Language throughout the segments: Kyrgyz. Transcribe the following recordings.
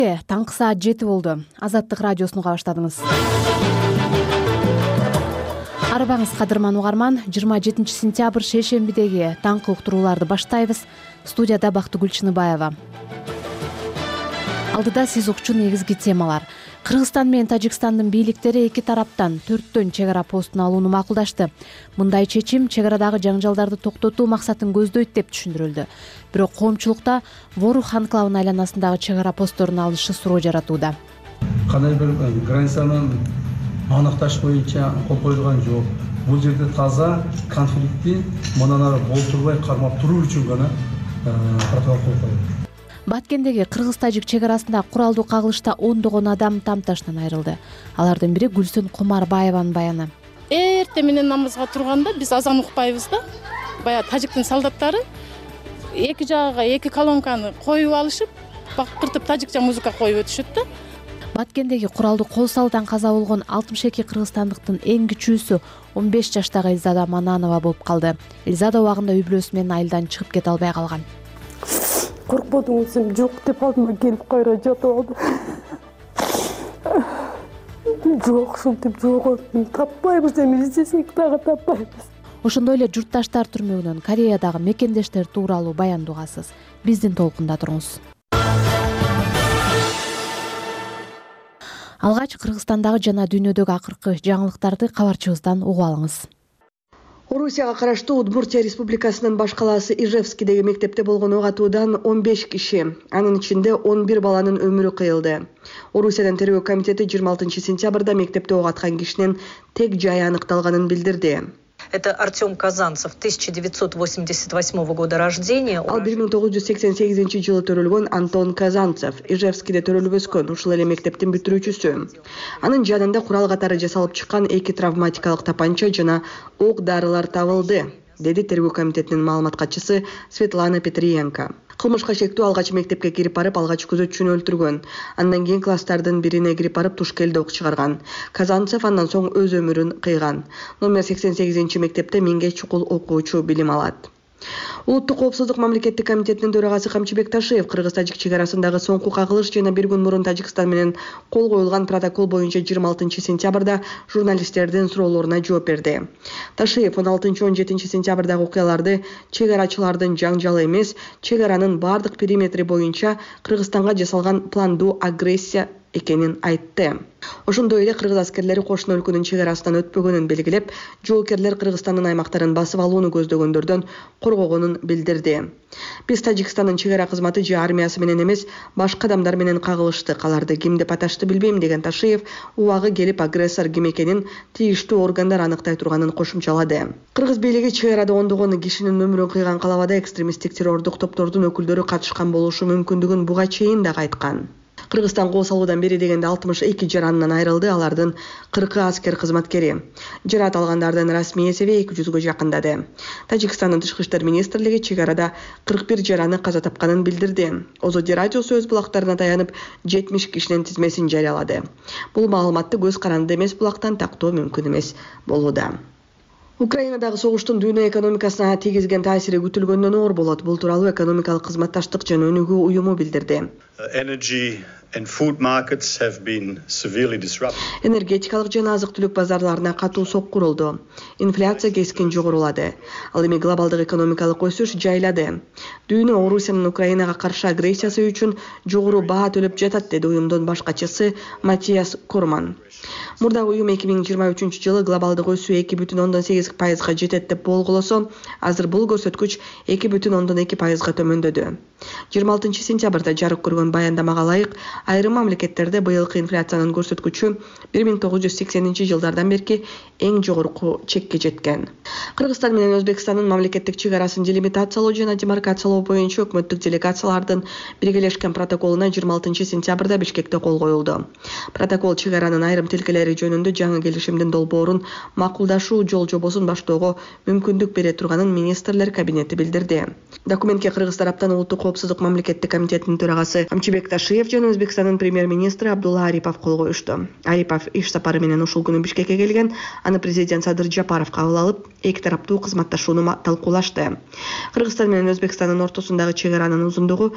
Таңкы саат 7 болду. Азаттык радиосун уга баштадыңыз. Арбаңыз кадырман угарман, 27 сентябрь шейшембидеги таңкы уктурууларды баштайбыз. Студияда Бактыгүл Чыныбаева. Алдыда сиз укчу негизги темалар. Кыргызстан менен Тажикстандын бийликтери эки тараптан 4төн чек ара постун алууну макулдашты. Мындай чечим чек арадагы жаңжалдарды токтотуу максатын көздөйт деп түшүндүрүлдү. Бирок коомчулукта Ворух анклавынын айланасындагы чек ара посторун алышы суроо жаратууда. Кандай бир границанын аныкташ боюнча кол коюлган жок. Бул жерде таза конфликтти мындан ары болтурбай кармап туруу үчүн гана протокол кол коюлду. Баткендеги Кыргыз-Тажик чек арасында куралдуу кагылышта ондогон адам тамташтан айрылды. Алардын бири Гүлсүн Кумарбаеванын баяны. Эртең менен намазга турганда биз азан укпайбыз да. Бая тажиктин солдаттары эки жагыга эки колонканы коюп алышып, бакыртып тажикча музыка коюп өтүшөт да. Баткендеги куралдуу кол салуудан каза болгон 62 кыргызстандыктын эң кичүүсү 15 жаштагы Эльзада Мананова болуп калды. Эльзада убагында үй бүлөсү менен айылдан чыгып кете албай калган. Коркподуңбу сен? Жок деп алдыма келип кайра жатып алды. Жок, ушинтип жок. Таппайбыз эми, эчесин дагы таппайбыз. Ошондой эле журтташтар түрмөгүнөн Кореядагы мекендештер тууралуу баянды угасыз. Биздин толкунда туруңуз. Алгач Кыргызстандагы жана дүйнөдөгү акыркы жаңылыктарды кабарчыбыздан угуп алыңыз. Орусияга караштуу Удмуртия Республикасынын баш калаасы Ижевскидеги мектепте болгон ок атуудан 15 киши, анын ичинде 11 баланын өмүрү кыйылды. Орусиянын тергөө комитети 26 сентябрда мектепте ок аткан кишинин тег жайы аныкталганын билдирди. Это Артем Казанцев, 1988 года рождения. Ал 1988 жылы төрөлгөн Антон Казанцев, Ижевскиде төрөлүп өскөн, ушул эле мектептин бүтүрүүчүсү. Анын жанында курал катары жасалып чыккан 2 травматикалык тапанча жана ок дарылар табылды, деди тергөө комитетинин маалымат катчысы Светлана Петриенко. Кылмышка шектүү алгач мектепке кирип барып, алгач күзөтчүнү өлтүргөн. Андан кийин класстардын бирине кирип барып тушкелде ок чыгарган. Казанцев андан соң өз өмүрүн кыйган. Номер 88 мектепте 1000 чукул окуучу билим алат. Улуттук коопсуздук мамлекеттик комитетинин төрагасы Камчыбек Ташиев Кыргыз-Тажик чек арасындагы соңку кагылыш жана бир күн мурун Тажикстан менен кол коюлган протокол боюнча 26 сентябрда журналисттердин суроолоруна жооп берди. Ташиев 16-17 сентябрдагы окуяларды чек арачылардын жаңжалы эмес, чек аранын бардык периметри боюнча Кыргызстанга жасалган пландуу агрессия экенин айтты. Ошондой эле кыргыз аскерлери кошуна өлкөнүн чек арасынан өтпөгөнүн белгилеп, жоокерлер Кыргызстандын аймактарын басып алууну көздөгөндөрдөн коргогонун билдирди. Биз Тажикстандын чек ара кызматы же армиясы менен эмес, башка адамдар менен кагылыштык. Аларды ким деп аташты билбейм деген Ташиев убагы келип агрессор ким экенин тийиштүү органдар аныктай турганын кошумчалады. Кыргыз бийлиги чек арада ондогон кишинин өмүрүн кыйган калабада экстремисттик террордук топтордун өкүлдөрү катышкан болушу мүмкүндүгүн буга чейин дагы айткан. Кыргызстан кол салуудан бери дегенде 62 жаранынан айрылды, алардын 40 аскер кызматкери. Жарат алгандардын расмий эсеби 200гө жакындады. Тажикстандын тышкы иштер министрлиги чек арада 41 жараны каза тапканын билдирди. Озоди радиосу өз булактарына таянып 70 кишинин тизмесин жарыялады. Бул маалыматты көз каранды эмес булактан тактоо мүмкүн эмес болууда. Украинадагы согуштун дүйнө экономикасына тийгизген таасири күтүлгөндөн оор болот. Бул тууралуу экономикалык кызматташтык жана өнүгүү уюму билдирди. Энергетикалык жана азык-түлүк базарларына катуу сокку урулду. Инфляция кескин жогорулады. Ал эми глобалдык экономикалык өсүш жайлады. Дүйнө Орусиянын Украинага каршы агрессиясы үчүн жогору баа төлөп жатат, деди уюмдун баш катчысы Матиас Корман. Мурдагы уюм 2023 жылы глобалдык өсүү 2,8% жетет деп болгулосо, азыр бул көрсөткүч 2,2% төмөндөдү. 26 сентябрда жарык көргөн баяндамага ылайык, айрым мамлекеттерде быйылкы инфляциянын көрсөткүчү 1980 жылдардан берки эң жогорку чекке жеткен. Кыргызстан менен Өзбекстандын мамлекеттик чек арасын делимитациялоо жана демаркациялоо боюнча өкмөттүк делегациялардын биргелешкен протоколуна 26 сентябрда Бишкекте кол коюлду. Протокол чек аранын айрым тилкелери жөнүндө жаңы келишимдин долбоорун макулдашуу жол жобосун баштоого мүмкүндүк бере турганын министрлер кабинети билдирди. Документке Кыргыз тараптан улуттук коопсуздук мамлекеттик комитетинин төрагасы Камчыбек Ташиев жана Өзбек Өзбекстандын премьер-министри Абдулла Арипов кол коюшту. Арипов иш сапары менен ушул күнү Бишкекке келген. Аны президент Садыр Жапаров кабыл алып, эки тараптуу кызматташууну талкуулашты. Кыргызстан менен Өзбекстандын ортосундагы чек аранын узундугу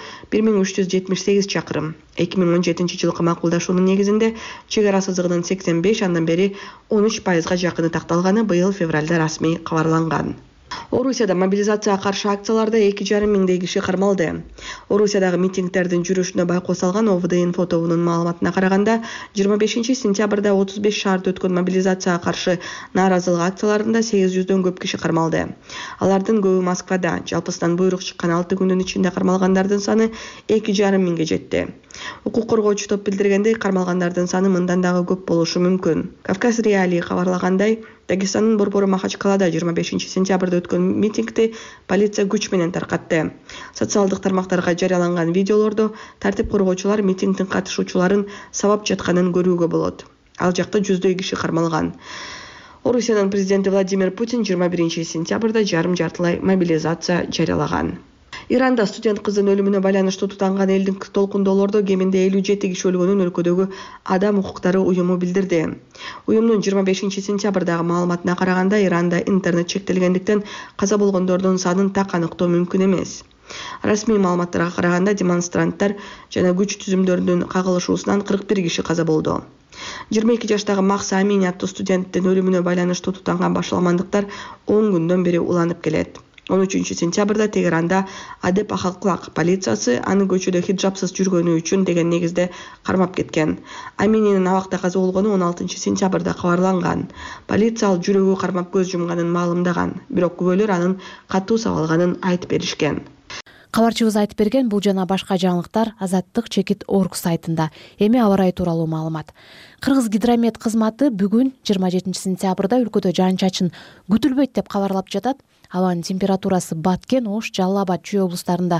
1378 чакырым. 2017 жылкы макулдашуунун негизинде чек ара сызыгынын 85, андан бери 13%га жакыны такталганы быйыл февралда расмий кабарланган. Орусияда мобилизацияга каршы акцияларда 2,5 миңдей киши кармалды. Орусиядагы митингдердин жүрүшүнө байкоо салган ОВД-Инфо тобунун маалыматына караганда, 25 сентябрда 35 шаарда өткөн мобилизацияга каршы нааразылык акцияларында 800дөн көп киши кармалды. Алардын көбү Москвада. Жалпысынан буйрук чыккан 6 күнүн ичинде кармалгандардын саны 2,5 миңге жетти. Укук коргоочу топ билдиргендей, кармалгандардын саны мындан дагы көп болушу мүмкүн. Кавказ Реалии кабарлагандай, Дагестандын борбору Махачкалада 25 сентябрда өткөн митингди полиция күч менен таркатты. Социалдык тармактарга жарыяланган видеолордо тартип коргоочулар митингдин катышуучуларын сабап жатканын көрүүгө болот. Ал жакта жүздөй киши кармалган. Орусиянын президенти Владимир Путин 21 сентябрда жарым-жартылай мобилизация жарыялаган. Иранда студент кыздын өлүмүнө байланыштуу тутанган элдин толкундоолордо кеминде 57 киши өлгөнүн өлкөдөгү адам укуктары уюму билдирди. Уюмдун 25 сентябрдагы маалыматына караганда, Иранда интернет чектелгендиктен каза болгондордун санын так аныктоо мүмкүн эмес. Расмий маалыматтарга караганда, демонстранттар жана күч түзүмдөрүнүн кагылышуусунан 41 киши каза болду. 22 жаштагы Махса Амини аттуу студенттин өлүмүнө байланыштуу тутанган башаламандыктар 10 күндөн бери уланып келет. 13 сентябрда Тегеранда Адеп Ахалклак полициясы аны көчөдө хиджабсыз жүргөнү үчүн деген негизде кармап кеткен. Амининин абакта каза болгону 16 сентябрда кабарланган. Полиция ал жүрөгү кармап көз жумганын маалымдаган, бирок күбөлөр анын катуу сабалганын айтып беришкен. Кабарчыбыз айтып берген бул жана башка жаңылыктар Азаттык.org сайтында. Эми аба ырайы тууралуу маалымат. Кыргыз гидромет кызматы бүгүн 27 сентябрда өлкөдө жаан-чачын күтүлбөйт деп кабарлап жатат. Абанын температурасы Баткен, Ош, Жалал Абад, Чүй облустарында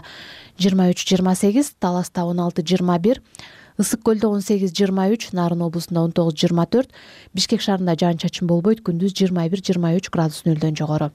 23-28, Таласта 16-21, Ысык көлдө 18-23, Нарын облусунда 19-24, Бишкек шаарында жаан-чачын болбойт, күндүз 21-23 градус нөлдөн жогору.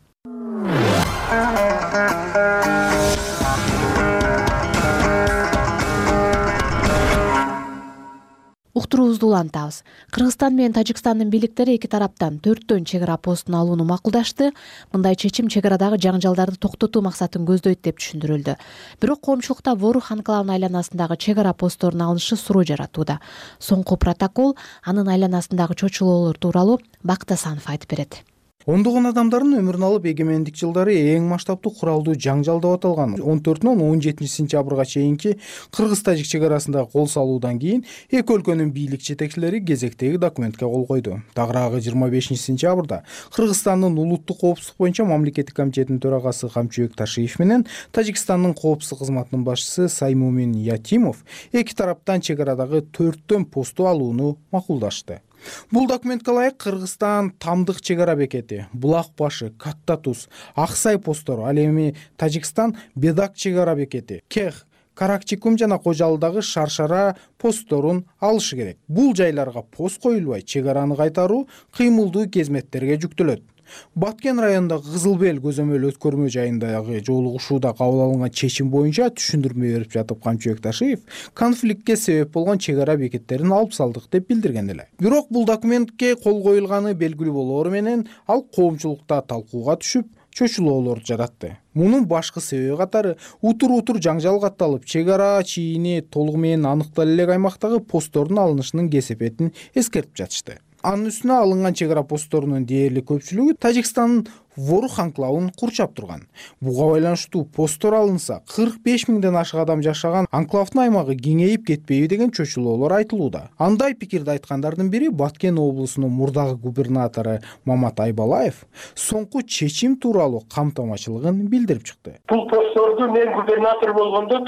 Уктуруубузду улантабыз. Кыргызстан менен Тажикстандын бийликтери эки тараптан 4төн чек ара постун алууну макулдашты. Мындай чечим чек арадагы жаңжалдарды токтотуу максатын көздөйт деп түшүндүрүлдү. Бирок коомчулукта Ворух анклавынын айланасындагы чек ара посттордун алынышы суроо жаратууда. Соңку протокол анын айланасындагы чочулоолор тууралуу Бактасанов айтып берет. Ондогон адамдардын өмүрүн алып эгемендик жылдары эң масштабдуу куралдуу жаңжал деп аталган 14-нөн 17 сентябрга чейинки Кыргыз-Тажик чек арасындагы кол салуудан кийин эки өлкөнүн бийлик жетекчилери кезектеги документке кол койду. Тагыраагы 25 сентябрда Кыргызстандын улуттук коопсуздук боюнча мамлекеттик комитетинин төрагасы Камчыбек Ташиев менен Тажикстандын коопсуздук кызматынын башчысы Саймумин Ятимов эки тараптан чек арадагы 4төн посту алууну макулдашты. Бул документке ылайык Кыргызстан Тамдык чек ара бекети, Булак башы, Катта Туз, Аксай посттору, ал эми Тажикстан Бедак чек ара бекети, Кех, Каракчикум жана Кожалдагы Шаршара постторун алышы керек. Бул жайларга пост коюлбай, чек араны кайтаруу кыймылдуу кезметтерге жүктөлөт. Баткен районундагы Кызылбел көзөмөл өткөрмө жайындагы жолугушууда кабыл алынган чечим боюнча түшүндүрмө берип жатып Камчыбек Ташиев конфликтке себеп болгон чек ара бекеттерин алып салдык деп билдирген эле. Бирок бул документке кол коюлганы белгилүү болоору менен ал коомчулукта талкууга түшүп, чочулоолорду жаратты. Мунун башкы себеби катары утур жаңжал катталып, чек ара чийини толугу менен аныктала элек аймактагы посттордун алынышынын кесепетин эскертип жатышты. Анын үстүнө алынган чек ара постторунун дээрлик көпчүлүгү Тажикстандын Ворух анклавын курчап турган. Буга байланыштуу посттор алынса, 45 миңден ашык адам жашаган анклавдын аймагы кеңейип кетпейби деген чочулоолор айтылууда. Андай пикирди айткандардын бири Баткен облусунун мурдагы губернатору Мамат Айбалаев соңку чечим тууралуу камтамачылыгын билдирип чыкты. Бул постторду мен губернатор болгондо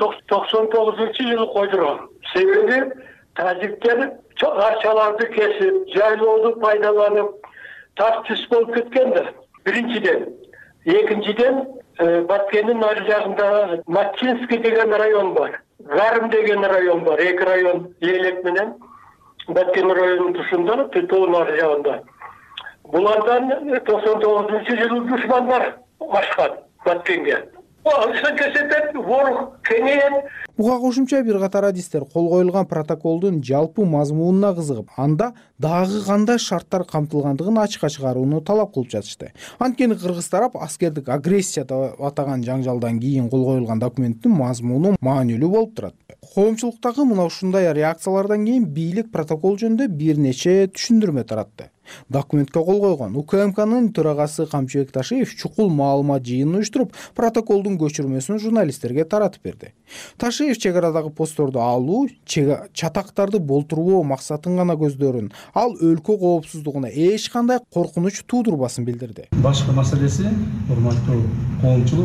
99-жылы койдургам. Себеби тажиктер арчаларды кесип, жайлооду пайдаланып, таш түз болуп кеткенде. Биринчиден, экинчиден, Баткендин ары жагында Матчинский деген район бар, Гарым деген район бар, эки район Елек менен Баткен районунун тушунда, Тетоонун ары жагында. Булардан 99-жылы душмандар ашкан Баткенге. Алсын кесетет, вор кенет. Буга кошумча бир катар адистер кол коюлган протоколдун жалпы мазмунуна кызыгып, анда дагы кандай шарттар камтылгандыгын ачыкка чыгарууну талап кылып жатышты. Анткени кыргыз тарап аскердик агрессия деп атаган жаңжалдан кийин кол коюлган документтин мазмуну маанилүү болуп турат. Коомчулуктагы мына ушундай реакциялардан кийин бийлик протокол жөнүндө бир нече түшүндүрмө таратты. Документке кол койгон УКМКнын төрагасы Камчыбек Ташиев чукул маалымат жыйынын уюштуруп, протоколдун көчүрмөсүн журналисттерге таратып берди. Ташиев чек арадагы постторду алуу, чатактарды болтурбоо максатын гана көздөрүн, ал өлкө коопсуздугуна эч кандай коркунуч туудурбасын билдирди. Башкы маселеси, урматтуу коомчулук,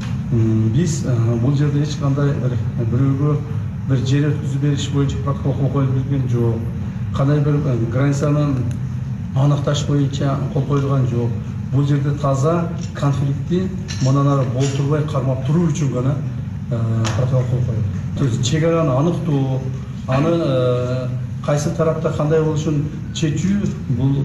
биз бул жерде эч кандай бирөөгө бир жер өткүзүп бериш боюнча протокол кол коюлуп келген жок. Кандай бир границанын аныкташ боюнча кол коюлган жок. Бул жерде таза конфликтти мындан ары болтурбай кармап туруу үчүн гана протокол кол коюлду. То есть чек араны аныктоо, аны кайсы тарапта кандай болушун чечүү бул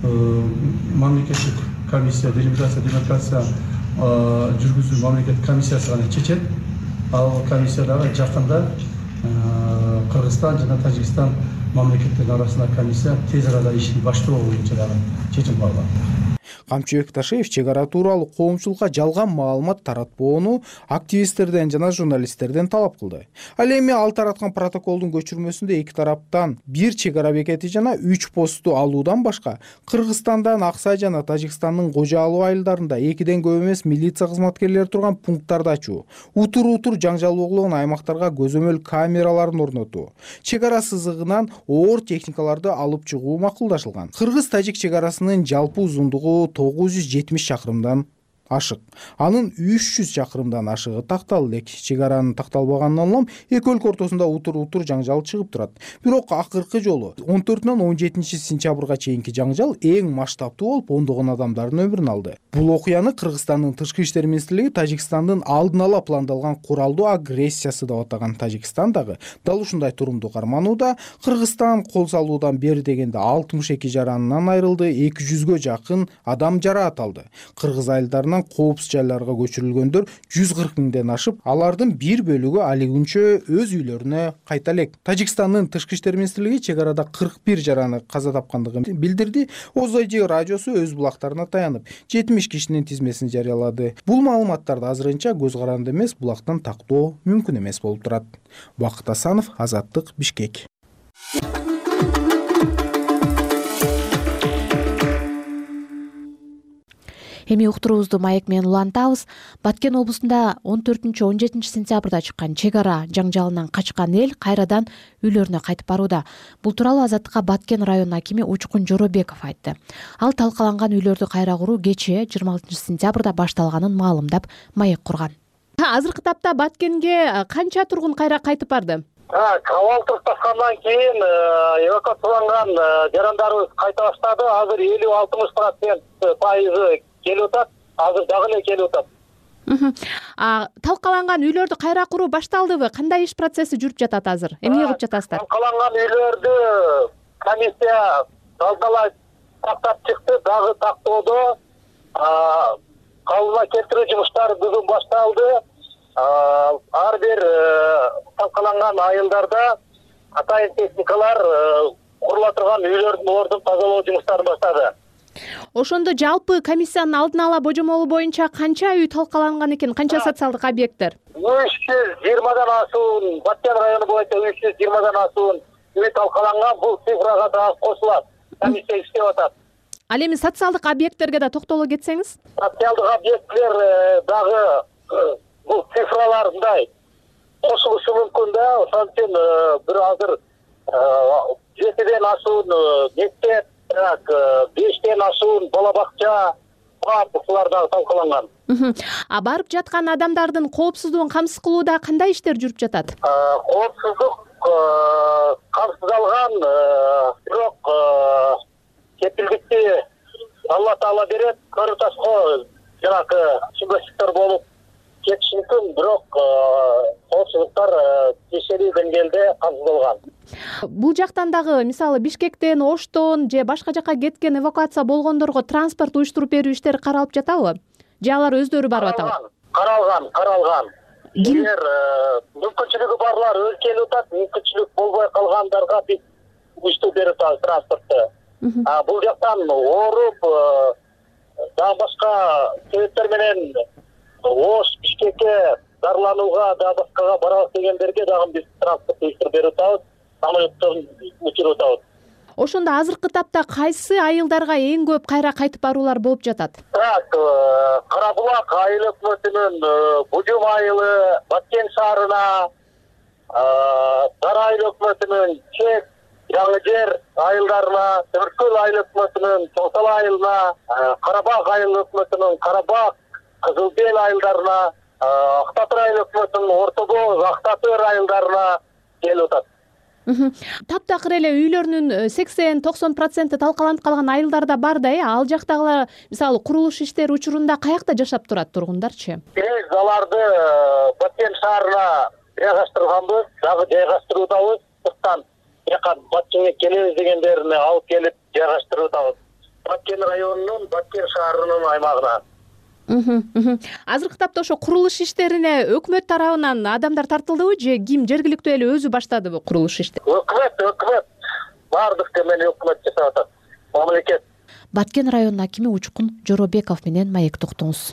мамлекеттик комиссия, делимитация демократия жүргүзүү мамлекеттик комиссиясы гана чечет. Ал комиссиядагы жакында Кыргызстан жана Тажикстан мамлекеттер арасында комиссия тез арада ишин баштоо боюнча дагы чечим кабыл алды. Камчыбек Ташиев чек ара тууралуу коомчулукка жалган маалымат таратпоону активисттерден жана журналисттерден талап кылды. Ал эми ал тараткан протоколдун көчүрмөсүндө эки тараптан бир чек ара бекети жана 3 постту алуудан башка Кыргызстандан Аксай жана Тажикстандын Кожо Алуу айылдарында экиден көп эмес милиция кызматкерлери турган пункттарды ачуу, утур жаңжал болгон аймактарга көзөмөл камераларын орнотуу, чек ара сызыгынан оор техникаларды алып чыгуу макулдашылган. Кыргыз-Тажик чек арасынын жалпы узундугу 970 чакырымдан ашык. Анын 300 чакырымдан ашыгы такталды элек. Чек аранын такталбаганынан улам эки өлкө ортосунда утур жаңжал чыгып турат. Бирок акыркы жолу 14-нөн 17-сентябрга чейинки жаңжал эң масштабтуу болуп, ондогон адамдардын өмүрүн алды. Бул окуяны Кыргызстандын Тышкы иштер министрлиги Тажикстандын алдын ала пландалган куралдуу агрессиясы деп атаган. Тажикстан дагы дал ушундай турумду карманууда. Кыргызстан кол салуудан бери дегенде 62 жаранынан айрылды, 200гө жакын адам жараат алды. Кыргыз айылдарынан коопсуз жайларга көчүрүлгөндөр 140 миңден ашып, алардын бир бөлүгү али күнчө өз үйлөрүнө кайта элек. Тажикстандын Тышкы иштер министрлиги чек арада 41 жараны каза тапкандыгын билдирди. ОЗЖ радиосу өз булактарына таянып 70 кишинин тизмесин жарыялады. Бул маалыматтарды азырынча көз каранды эмес, булактан тактоо мүмкүн эмес болуп турат. Бакыт Асанов, Азаттык, Бишкек. Эми уктуруубузду маек менен улантабыз. Баткен облусунда 14-17 сентябрда чыккан чек ара жаңжалынан качкан эл кайрадан үйлөрүнө кайтып барууда. Бул тууралуу Азаттыкка Баткен районунун акими Учкун Жоробеков айтты. Ал талкаланган үйлөрдү кайра куруу кечээ 26 сентябрда башталганын маалымдап, маек курган. Азыркы тапта Баткенге канча тургун кайра кайтып барды? Кабал токтоткондон кийин эвакуацияланган жарандарыбыз кайта баштады. Азыр 50-60% келип атат. Азыр дагы эле келип атат. Талкаланган үйлөрдү кайра куруу башталдыбы? Кандай иш процесси жүрүп жатат азыр? Эмне кылып жатасыздар? Талкаланган үйлөрдү комиссия далдалай тактап чыкты, дагы тактоодо калыбына келтирүү жумуштары бүгүн башталды. Ар бир талкаланган айылдарда атайын техникалар курула турган үйлөрдүн ордун тазалоо жумуштарын баштады. Ошондо жалпы комиссиянын алдын ала божомолу боюнча канча үй талкаланган экен, канча социалдык объекттер? 320дан ашуун, Баткен району боюнча 320дан ашуун үй талкаланган. Бул цифрага дагы кошулат. Комиссия иштеп атат. Ал эми социалдык объекттерге да токтоло кетсеңиз? Социалдык объекттер дагы бул цифралар мындай кошулушу мүмкүн да. Ошон үчүн бир азыр 7ден ашуун мектеп, 5ден ашуун бала бакча, ушулар дагы талкаланган. Барып жаткан адамдардын коопсуздугун камсыз кылууда кандай иштер жүрүп жатат? Коопсуздук камсыздалган, бирок кепилдикти Алла Таала берет. Көрү ташко жанагы түшүнбөчүлүктөр болуп кетиши мүмкүн, бирок коопсуздуктар тиешелүү деңгээлде камсыздалган. Бул жактан дагы мисалы Бишкектен, Оштон же башка жака кеткен эвакуация болгондорго транспорт уюштуруп берүү иштери каралып жатабы? Же алар өздөрү барып атабы? Каралган. Эгер мүмкүнчүлүгү барлар өлкөлүп атат, мүмкүнчүлүк болбой калгандарга биз уюштуруп берип атабыз транспортты. Бул жактан ооруп, дагы башка себептер менен Ош, Бишкекке дарыланууга, дагы башкага барабыз дегендерге дагы биз транспорт уюштуруп берип атабыз, самолеттон учуруп атабыз. Ошондо азыркы тапта кайсы айылдарга эң көп кайра кайтып баруулар болуп жатат? Так, Кара Булак айыл өкмөтүнүн Бужум айылы, Баткен шаарына, Сары айыл өкмөтүнүн Чек, Жаңы Жер айылдарына, Төрткөл айыл өкмөтүнүн Чоңсал айылына, Карабак айыл өкмөтүнүн Карабак, Кызыл Бел айылдарына, Актатыр айыл өкмөтүнүн Орто Боз, Актатыр айылдарына келип атат. Таптакыр эле үйлөрүнүн 80-90% талкаланып калган айылдар да бар да, ал жактагылар мисалы курулуш иштери учурунда каякта жашап турат тургундарчы? Биз аларды Баткен шаарына жайгаштырганбыз, дагы жайгаштыруудабыз. Сырттан Баткенге келебиз дегендерине алып келип жайгаштырып атабыз. Баткен районунун, Баткен шаарынын аймагына. Азыркы тапта ошо курулуш иштерине өкмөт тарабынан адамдар тартылдыбы же ким жергиликтүү эле өзү баштадыбы курулуш ишти? Өкмөт. Бардык темени өкмөт жасап атат. Мамлекет. Баткен районунун акими Учкун Жоробеков менен маек токтоңуз.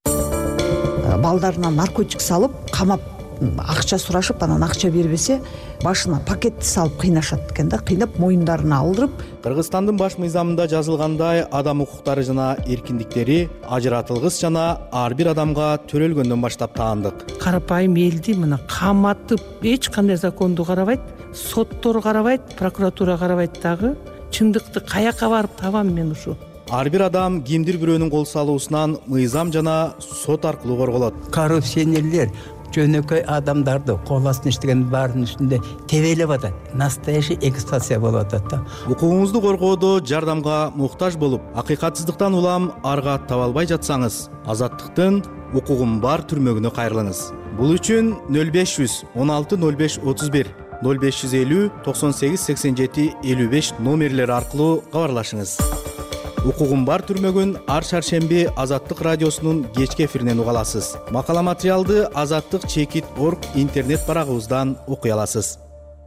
Балдарына наркотик салып, камап акча сурашып, анан акча бербесе, башына пакетти салып кыйнашат экен да, кыйнап моюндарына алдырып. Кыргызстандын баш мыйзамында жазылгандай, адам укуктары жана эркиндиктери ажыратылгыс жана ар бир адамга төрөлгөндөн баштап таандык. Карапайым элди мына каматып, эч кандай законду карабайт, соттор карабайт, прокуратура карабайт дагы. Чындыкты каяка барып табам мен ушу? Ар бир адам кимдир бирөөнүн кол салуусунан мыйзам жана сот аркылуу корголот. Коррупционерлер жөнөкөй адамдарды кол астына иштеген баарынын үстүндө тебелеп атат. Настоящий эксплуатация болуп атат да. Укугуңузду коргоодо жардамга муктаж болуп, акыйкатсыздыктан улам арга таба албай жатсаңыз, Азаттыктын укугум бар түрмөгүнө кайрылыңыз. Бул үчүн 0500 16 05 31 0550 98 87 55 номерлери аркылуу кабарлашыңыз. Укугум бар түрмөгүн ар шаршемби Азаттык радиосунун кечки эфиринен уга аласыз. Макала материалды azattik.org интернет барагыбыздан окуй аласыз.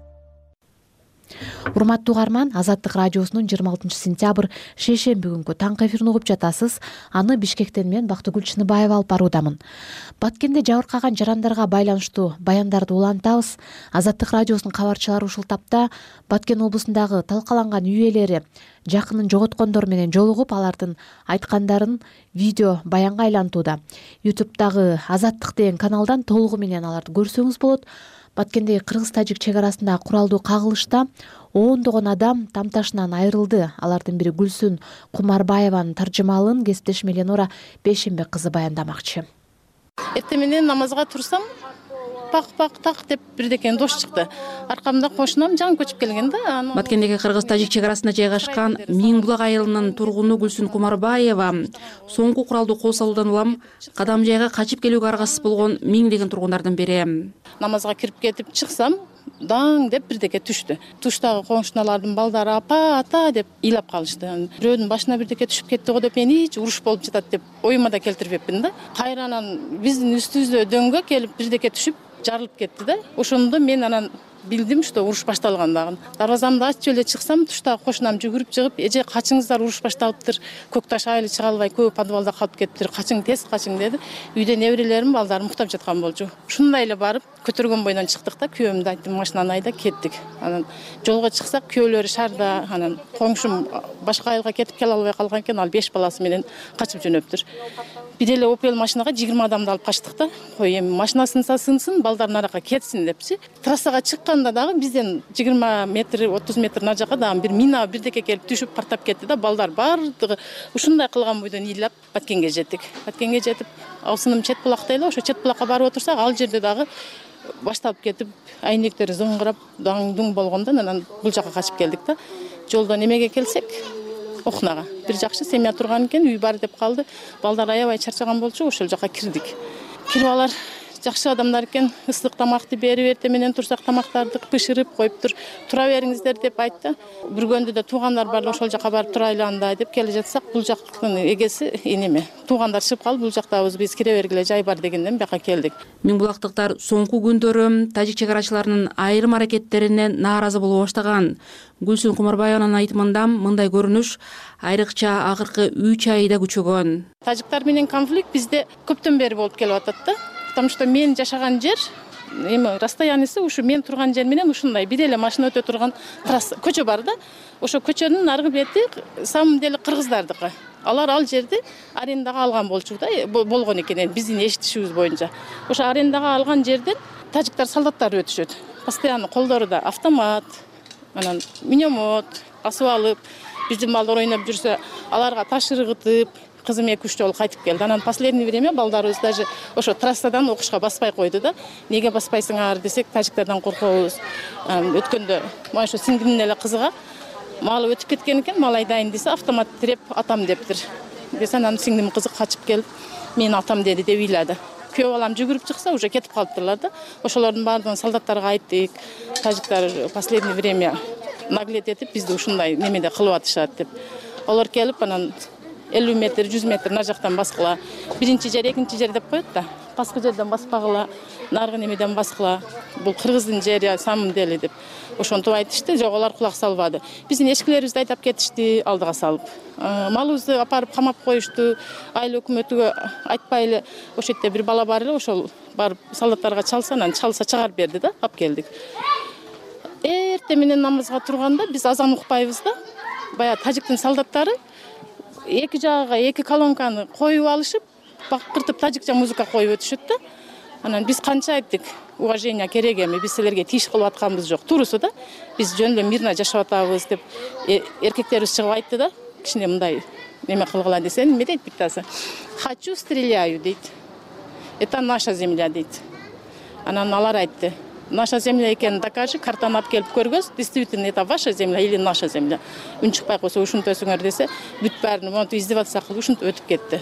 Урматтуу угарман, Азаттык радиосунун 26 сентябрь шейшемби күнкү таңкы эфирин угуп жатасыз. Аны Бишкектен мен Бактыгүл Чыныбаева алып баруудамын. Баткенде жабыркаган жарандарга байланыштуу баяндарды улантабыз. Азаттык радиосунун кабарчылары ушул тапта Баткен облусундагы талкаланган үй ээлери жакынын жоготкондор менен жолугуп, алардын айткандарын видео баянга айлантууда. YouTube'дагы Азаттык деген каналдан толугу менен аларды көрсөңүз болот. Баткендеги кыргыз-тажик чек арасында куралдуу кагылышта ондогон адам тамташынан айрылды. Алардын бири Гүлсүн Кумарбаеванын таржымалын кесиптешим Эленора Бейшембек кызы баяндамакчы. Эртең менен намазга турсам, пак так деп бирдекен дос чыкты. Аркамда кошунам жаңы көчүп келген да. Баткендеги кыргыз-тажик чек арасында жайгашкан Миңбулак айылынын тургуну Гүлсүн Кумарбаева соңку куралдуу кол салуудан улам кадам жайга качып келүүгө аргасыз болгон миңдеген тургундардын бири. Намазга кирип кетип чыксам, даң деп бирдеке түштү. Туштагы коңшуналардын балдары апа, ата деп ыйлап калышты. Бирөөнүн башына бирдеке түшүп кетти го деп мен эч уруш болуп жатат деп оюма да келтирбеппин да. Кайранан биздин үстүбүздө дөңгө келип бирдеке түшүп жарылып кетти да. Ошондо мен анан билдим, что уруш башталгандыгын. Дарбазамды ачып эле чыксам, туштагы кошунам жүгүрүп чыгып, эже качыңыздар, уруш башталыптыр. Көк таш айылы чыга албай көбү подвалда калып кетиптир. Качың, тез качың деди. Үйдө неберелерим, балдарым уктап жаткан болчу. Ушундай эле барып, көтөргөн бойдон чыктык да, күйөөмдү айттым, машинаны айда кеттик. Анан жолго чыксак, күйөөлөрү шаарда, анан коңшум башка айылга кетип келе албай калган экен, ал 5 баласы менен качып жөнөптүр. Бир эле Opel машинага 20 адамды алып качтык да. Кой эми машина сынсын, балдар наракка кетсин депчи. Трассага чыкканда дагы бизден 20 метр, 30 метр нар жака дагы бир мина бирдеке келип түшүп партап кетти да. Балдар бардыгы ушундай кылган бойдон ыйлап Баткенге жеттик. Баткенге жетип, Абысыным чет булакта эле, ошо чет булакка барып отурсак, ал жерде дагы башталып кетип, айнектери зыңгырап, даң-дуң болгондон анан бул жака качып келдик да. Жолдо немеге келсек, Охнага. Бир жакшы семья турган экен, үй бар деп калды. Балдар аябай чарчаган болчу, ошол жака кирдик. Кирип алар жакшы адамдар экен, ысык тамакты берип, эртең менен турсак тамактарды бышырып коюптур, тура бериңиздер деп айтты. Бир күндө да туугандар бар, ошол жака барып турайлы анда деп келе жатсак, бул жактын эгеси энеме. Туугандар чыгып калып, бул жактабыз биз кире бергиле, жай бар дегенден бияка келдик. Миңбулактыктар соңку күндөрү тажик чек-арачыларынын айрым аракеттерине нааразы боло баштаган. Гүлсүн Кумарбаеванын айтымында мындай көрүнүш айрыкча акыркы 3 айда күчөгөн. Тажиктар менен конфликт бизде көптөн бери болуп келип атат да. Потому что мен жашаган жер, эми расстояниясы ушу мен турган жер менен ушундай бир эле машина өтө турган трасса, көчө бар да. Ошо көчөнүн аркы бети самом деле кыргыздардыкы. Алар ал жерди арендага алган болчу да, болгон экен биздин эшитишибиз боюнча. Ошо арендага алган жерден тажиктар солдаттары өтүшөт. Постоянно колдоруда автомат, анан миномет асып алып, биздин балдар ойноп жүрсө, аларга таш ыргытып, кызым 2-3 жолу кайтып келди. Анан последний время балдарыбыз даже ошо трассадан окушка баспай койду да. Неге баспайсыңар десек, тажиктардан коркобуз. Өткөндө мына ошо сиңдимдин эле кызыга малы өтүп кеткен экен, мал айдайын десе, автомат тиреп атам дептир. Десе, анан сиңдимдин кызы качып келип, мен атам деди деп ыйлады. Күйөө балам жүгүрүп чыкса, уже кетип калыптырлар да. Ошолордун баардыгын солдаттарга айттык. Тажиктар последний время наглет этип, бизди ушундай немеде кылып атышат деп. Олар келип, анан 50 метр, 100 метр на жактан баскыла. Биринчи жер, экинчи жер деп коет да. Баскы жерден баспагыла, наркы немеден баскыла. Бул кыргыздын жери, самом деле деп. Ошонтип айтышты, жок, алар кулак салбады. Биздин эшкилерибизди айдап кетишти, алдыга салып. Малыбызды апарып камап коюшту. Айыл өкмөтүгө айтпай эле, ошол жерде бир бала бар эле, ошол барып солдаттарга чалса, анан чалса чыгарып берди да, алып келдик. Эртең менен намазга турганда биз азан укпайбыз да. Бая тажиктин солдаттары эки жагыга эки колонканы коюп алышып, бакыртып тажикча музыка коюп өтүшөт да. Анан биз канча айттык, уважение керек эми, биз силерге тиш кылып атканбыз жок. Турусу да, биз жөн эле мирно жашап атабыз деп эркектерибиз чыгып айтты да. Кичине мындай неме кылгыла десе, неме дейт биттасы? Хочу, стреляю дейт. Это наша земля дейт. Анан алар айтты. Наша земля экенин докажи, картаны алып келип көргөз, действительно это ваша земля или наша земля. Үн чыкпай койсо ушинтип өсүңөр десе, бүт баарын монтип издеваться кылып ушинтип өтүп кетти.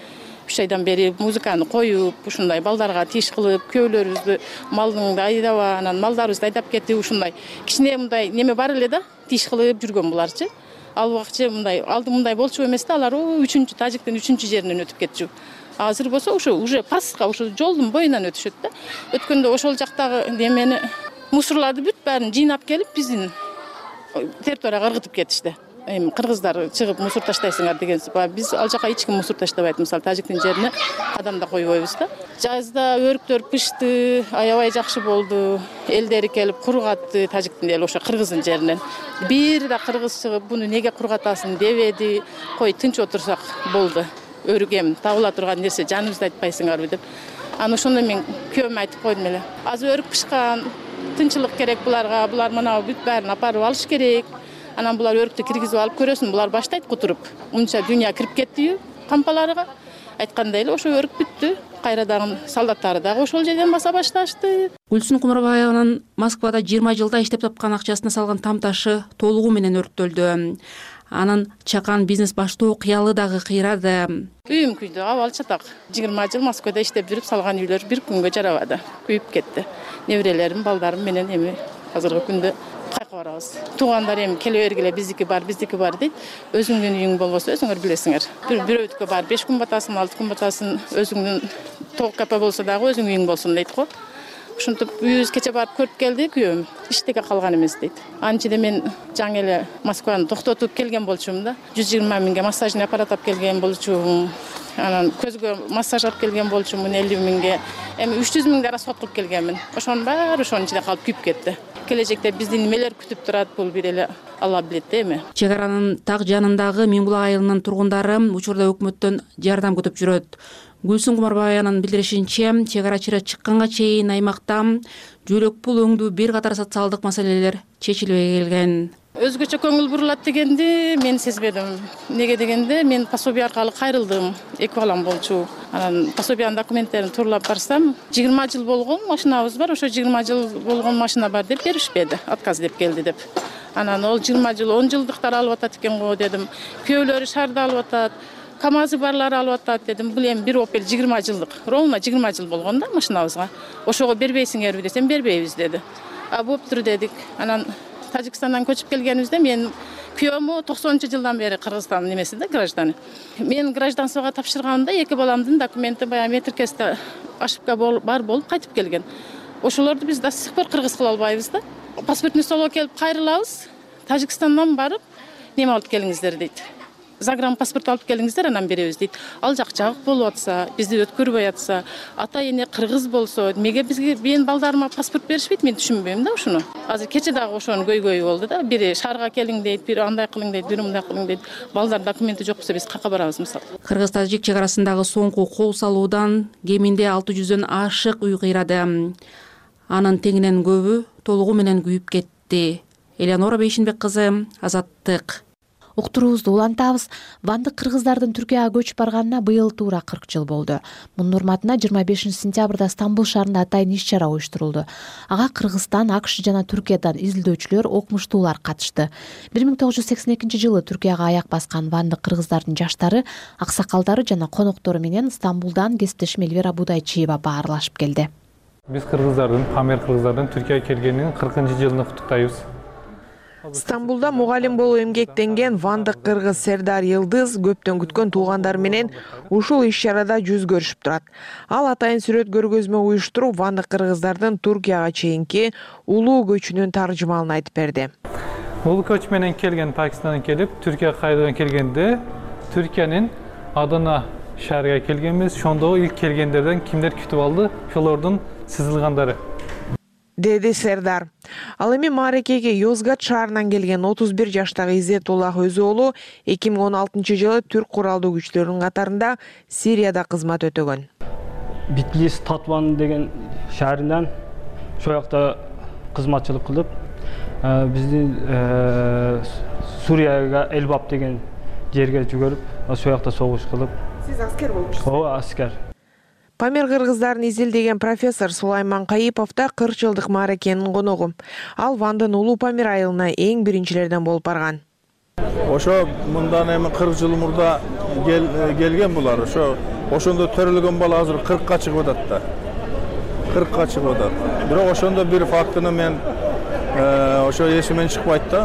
3 айдан бери музыканы коюп, ушундай балдарга тиш кылып, күйөөлөрүбүздү малдың айдаба, анан малдарыбызды айдап кетип, ушундай кичине мындай неме бар эле да, тиш кылып жүргөн буларчы. Ал убакчы мындай, алды мындай болчу эмес да, алар 3-чү тажиктин 3-чү жеринен өтүп кетчү. Азыр болсо ошо уже паска, ошо жолдун боюнан өтүшөт да. Өткөндө ошол жактагы немени мусорларды бүт баарын жыйнап келип, биздин территорияга ыргытып кетишти. Эми кыргыздар чыгып мусор таштайсыңар деген себеп. Биз ал жака эч ким мусор таштабайт, мисалы тажиктин жерине адам да койбойбуз да. Жазда өрүктөр пышты, аябай жакшы болду. Элдери келип кургатты тажиктин эл ошо кыргыздын жеринен. Бир да кыргыз чыгып, буну неге кургатасың дебеди. Кой тынч отурсак болду. Өрүгем табыла турган нерсе жаныбызды айтпайсыңарбы деп. Аны ошондо мен күйөөмө айтып койдум эле. Азыр өрүк пышкан, тынчылык керек буларга, булар мына бүт баарын апарып алыш керек. Анан булар өрүктү киргизип алып көрөсүн, булар баштайт кутуруп. Унча дүйнө кирип кетти кампаларга. Айткандай эле ошо өрүк бүттү. Кайрадан солдаттары дагы ошол жерден баса башташты. Гүлсүн Кумарбаеванын Москвада 20 жылда иштеп тапкан акчасына салган тамташы толугу менен өрттөлдү. Анын чакан бизнес баштоо кыялы дагы кыйрады. Үйүм күйдү, абал чатак. 20 жыл Москвада иштеп жүрүп салган үйлөр бир күнгө жарабады. Күйүп кетти. Неберелерим, балдарым менен эми азыркы күндө кайка барабыз. Туугандар эми келе бергиле, биздики бар дейт. Өзүңдүн үйүң болбосо өзүңөр билесиңер. Бирөөдүккө бар 5 күн батасын, 6 күн батасын, өзүңдүн ток капа болсо дагы өзүң үйүң болсун дейт го. Ушинтип үйүбүз кече барып көрүп келди, күйөөм иштеге калган эмес дейт. Анчыда мен жаңы эле Москваны токтотуп келген болчумун да. 120 миңге массажный аппарат алып келген болчумун. Анан көзгө массаж алып келген болчумун 50 миңге. Эми 300 миңге расход кылып келгенмин. Ошонун баары ошонун ичинде калып күйүп кетти. Келечекте бизди немелер күтүп турат, бул бир эле Алла билет да эми. Чек аранын так жанындагы Миңбулак айылынын тургундары учурда өкмөттөн жардам күтүп жүрөт. Гүлсүн Кумарбаеванын билдиришинче, чек арачы чыкканга чейин аймакта жөлөк пул өңдүү бир катар социалдык маселелер чечилбей келген. Өзгөчө көңүл бурулат дегенди мен сезбедим. Неге дегенде мен пособие аркылуу кайрылдым. 2 балам болчу. Анан пособиянын документтерин турлап барсам, 20 жыл болгон машинабыз бар, ошо 20 жыл болгон машина бар деп беришпеди. Отказ деп келди деп. Анан ол 20 жыл, 10 жылдыктар алып атат экен го дедим. Күйөөлөрү шарды алып атат. КамАЗы барлары алып атат дедим. Бул эми бир Opel 20 жылдык. Ровно 20 жыл болгон да машинабызга. Ошого бербейсиңерби десем, бербейбиз деди. Болуптур дедик. Анан Тажикстандан көчүп келгенибизде мен күйөөмө 90-жылдан бери Кыргызстан немеси да гражданы. Мен гражданствого тапшырганымда эки баламдын документи баягы метркесте ошибка бар болуп кайтып келген. Ошолорду биз до сих пор кыргыз кыла албайбыз да. Паспортный столго келип кайрылабыз. Тажикстандан барып неме алып келиңиздер дейт. Загранпаспорт алып келиңиздер, анан беребиз дейт. Ал жак жабык болуп атса, бизди өткөрбөй атса, ата-эне кыргыз болсо, эмнеге бизге менин балдарыма паспорт беришпейт, мен түшүнбөйм да ушуну. Азыр кече дагы ошонун көйгөйү болду да. Бири шаарга келиң дейт, бири андай кылың дейт, бири мындай кылың дейт. Балдар документи жок болсо биз кака барабыз мисалы. Кыргыз-тажик чек арасындагы соңку кол салуудан кеминде 600дөн ашык үй кыйрады. Анын теңинен көбү толугу менен күйүп кетти. Элеонора Бейшинбек кызы, Азаттык. Уктуруубузду улантабыз. Вандык кыргыздардын Түркияга көчүп барганына быйыл туура 40 жыл болду. Мунун урматына 25 сентябрда Стамбул шаарында атайын иш-чара уюштурулду. Ага Кыргызстан, АКШ жана Түркиядан изилдөөчүлөр, окумуштуулар катышты. 1982 жылы Түркияга аяк баскан вандык кыргыздардын жаштары, аксакалдары жана коноктору менен Стамбулдан кесиптешим Элвира Будайчиева баарлашып келди. Биз кыргыздардын, Памир кыргыздардын Түркияга келгенинин 40-жылын куттуктайбыз. Стамбулда мугалим болуп эмгектенген вандык кыргыз Сердар Йылдыз көптөн күткөн туугандары менен ушул иш-чарада жүз көрүшүп турат. Ал атайын сүрөт көргөзмө уюштуруп, вандык кыргыздардын Туркияга чейинки улуу көчүнүн таржымалын айтып берди. Улуу көч менен келген Пакистандан келип, Түркияга кайрадан келгенде, Түркиянын Адана шаарына келгенбиз. Ошондо илк келгендерден кимдер күтүп алды? Ошолордун сызылгандары. Деди Сердар. Ал эми мааракеге Йозгат шаарынан келген 31 жаштагы Иззетуллах Өзөолу 2016 жылы түрк куралдуу күчлөрүнүн катарында Сирияда кызмат өтөгөн. Битлис Татван деген шаарынан ошол жакта кызматчылык кылып, биздин Сурияга Элбап деген жерге жүгөрүп, ошол жакта согуш кылып. Сиз аскер болупсуз? Ооба, аскер. Памир кыргыздарын изилдеген профессор Сулайман Кайипов да 40 жылдык мааракенин коногу. Ал Вандын улуу Памир айылына эң биринчилерден болуп барган. Ошо мындан эми 40 жыл мурда келген булар. Ошондо төрөлгөн бала азыр 40ка чыгып атат да. 40ка чыгып атат. Бирок ошондо бир фактыны мен ошо эсимен чыкпайт да.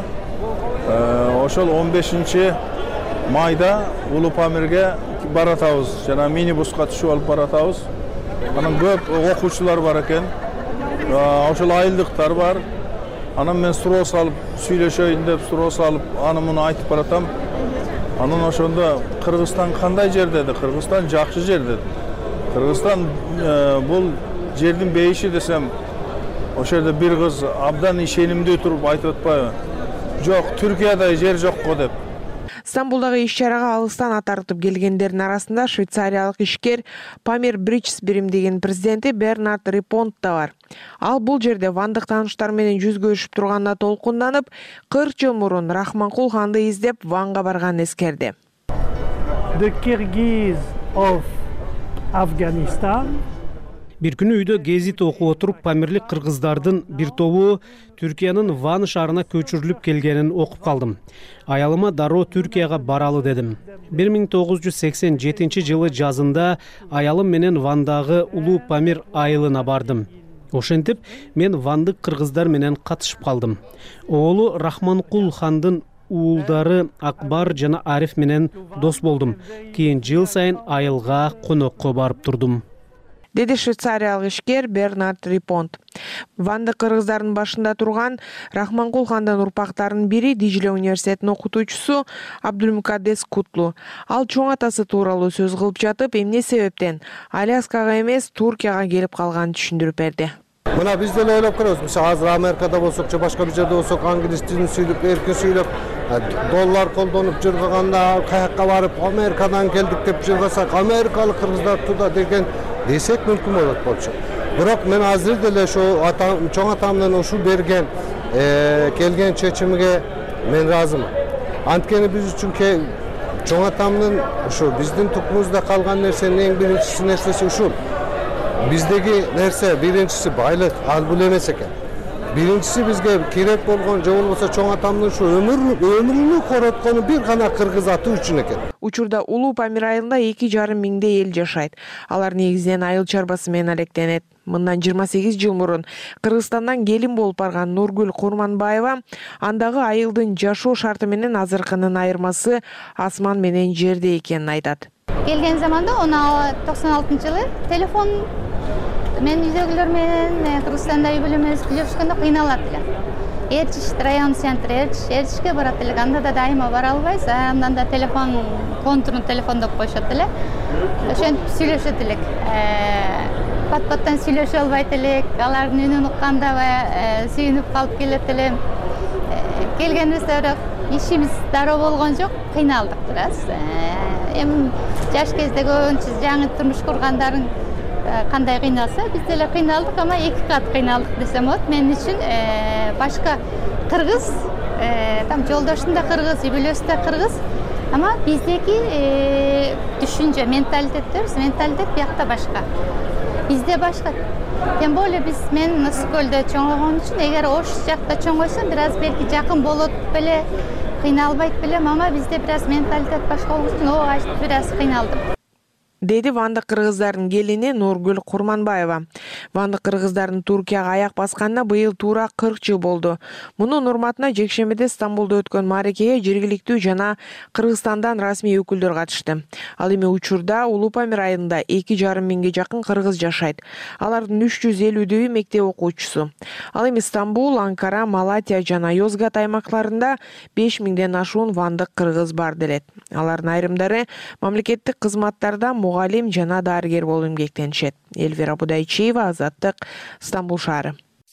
Ошол 15 майда улуу Памирге баратабыз, жана минибуска түшүп алып баратабыз. Анан көп окуучулар бар экен. Ошол айылдыктар бар. Анан мен суроо салып, сүйлөшөйүн деп суроо салып, аны муну айтып баратам. Анан ошондо Кыргызстан кандай жер деди? Кыргызстан жакшы жер деди. Кыргызстан бул жердин бейиши десем, ошол жерде бир кыз абдан ишенимдүү туруп айтып атпайбы? Жок, Түркияда жер жокко деп. Стамбулдагы иш-чарага алыстан ат тартып келгендердин арасында швейцариялык ишкер Памир Бриджс биримдигинин президенти Бернард Рипонт да бар. Ал бул жерде вандык тааныштар менен жүз көрүшүп турганына толкунданып, 40 жыл мурун Рахманкул ханды издеп Ванга барганын эскерди. The Kyrgyz of Afghanistan. Бир күнү үйдө гезит окуп отуруп, памирлик кыргыздардын бир тобу Түркиянын Ван шаарына көчүрүлүп келгенин окуп калдым. Аялыма дароо Түркияга баралы дедим. 1987 жылы жазында аялым менен Вандагы улуу Памир айылына бардым. Ошентип, мен вандык кыргыздар менен катышып калдым. Оолу Рахманкул хандын уулдары Акбар жана Ариф менен дос болдум. Кийин жыл сайын айылга конокко барып турдум. Деди швейцариялык ишкер Бернард Рипонт. Вандык кыргыздардын башында турган Рахманкул хандын урпактарынын бири Дижиле университетинин окутуучусу Абдулмукаддес Кутлу. Ал чоң атасы тууралуу сөз кылып жатып, эмне себептен Аляскага эмес Туркияга келип калганын түшүндүрүп берди. Мына биз деле ойлоп көрөбүз. Мисалы азыр Америкада болсок же башка бир жерде болсок, англис тилин сүйлөп, эркин сүйлөп, доллар колдонуп жыргаганда каякка барып Америкадан келдик деп жыргасак, америкалык кыргыздар туда деген десек мүмкүн болот болчу. Бирок мен азыр деле ошо чоң атамдын ушу берген келген чечимиге мен ыраазымын. Анткени биз үчүн чоң атамдын ушу биздин тукумубузда калган нерсенин эң биринчи нерсеси ушул. Биздеги нерсе биринчиси байлык, ал бул эмес экен. биринчиси бизге керек болгон же болбосо чоң атамдын ушу өмүрүнү короткону бир гана кыргыз аты үчүн экен. Учурда Улуу Памир айылында 2,5 миңдей эл жашайт. Алар негизинен айыл чарбасы менен алектенет. Мындан 28 жыл мурун Кыргызстандан келин болуп барган Нургүл Курманбаева андагы айылдын жашоо шарты менен азыркынын айырмасы асман менен жерде экенин айтат. Келген заманда 96-жылы телефон мен үйдөгүлөр менен Кыргызстанда үй бүлөмүз билишкенде кыйналат эле. Эрчиш район центр Эрчишке барат элек. Анда да дайыма бара албайсыз. Андан да телефон контурун телефондоп коюшат эле. Ошентип сүйлөшөт элек. Пат-паттан сүйлөшө албайт элек. Алардын үнүн укканда сүйүнүп калып келет элем. Келгенибизде бирок ишибиз дароо болгон жок, кыйналдык бираз. Эми жаш кезде көбүнчө жаңы турмуш кургандарын кандай кыйналса, биз деле кыйналдык, ама 2 кат кыйналдык десем болот. Мен үчүн башка кыргыз, там жолдошум да кыргыз, үй бүлөсү да кыргыз, ама биздеки түшүнчө, менталитет биякта башка. Бизде башка. Тем более мен Ысыкөлдө чоңойгон үчүн, эгер Ош жакта чоңойсом, бираз белки жакын болот беле, кыйналбайт белем, ама бизде бираз менталитет башка болгон үчүн бираз кыйналдым. Деди Вандык кыргыздардын келини Нургүл Курманбаева. Вандык кыргыздардын Туркияга аяк басканына быйыл туура 40 жыл болду. Мунун урматына жекшембиде Стамбулда өткөн мааракеге жергиликтүү жана Кыргызстандан расмий өкүлдөр катышты. Ал эми учурда Улуу Памир айылында 2,5 миңге жакын кыргыз жашайт. Алардын 350-дөйү мектеп окуучусу. Ал эми Стамбул, Анкара, Малатия жана Йозгат аймактарында 5 миңден ашуун вандык кыргыз бар делет. Алардын айрымдары мамлекеттик кызматтарда мугалим жана дарыгер болуп эмгектенишет. Элвира Будайчиева, Азаттык, Стамбул шаары.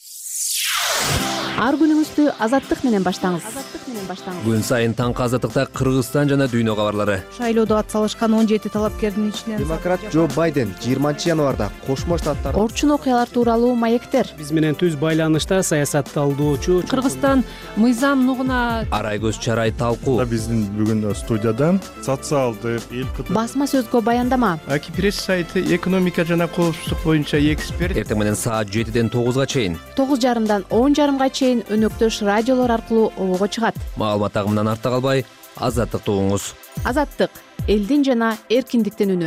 Ар күнүңүздү Азаттык менен баштаңыз. Күн сайын таңкы Азаттыкта Кыргызстан жана дүйнө кабарлары. Шайлоодо ат салышкан 17 талапкердин ичинен демократ Джо Байден 20 январда Кошмо Штаттар орчун окуялар тууралуу маектер. Биз менен түз байланышта саясатталдоочу Кыргызстан мыйзам нугуна Арайгөз Чарай талкуу. Биздин бүгүн студияда социалдык басма сөзгө баяндама. Акипресс сайты экономика жана коопсуздук боюнча эксперт. Эртең менен саат 7ден 9га чейин. 9:30дан 10:30га чейин өнөктөш радиолор аркылуу обого чыгат. Маалымат агымынан артта калбай, Азаттыкты угуңуз. Азаттык — элдин жана эркиндиктин үнү.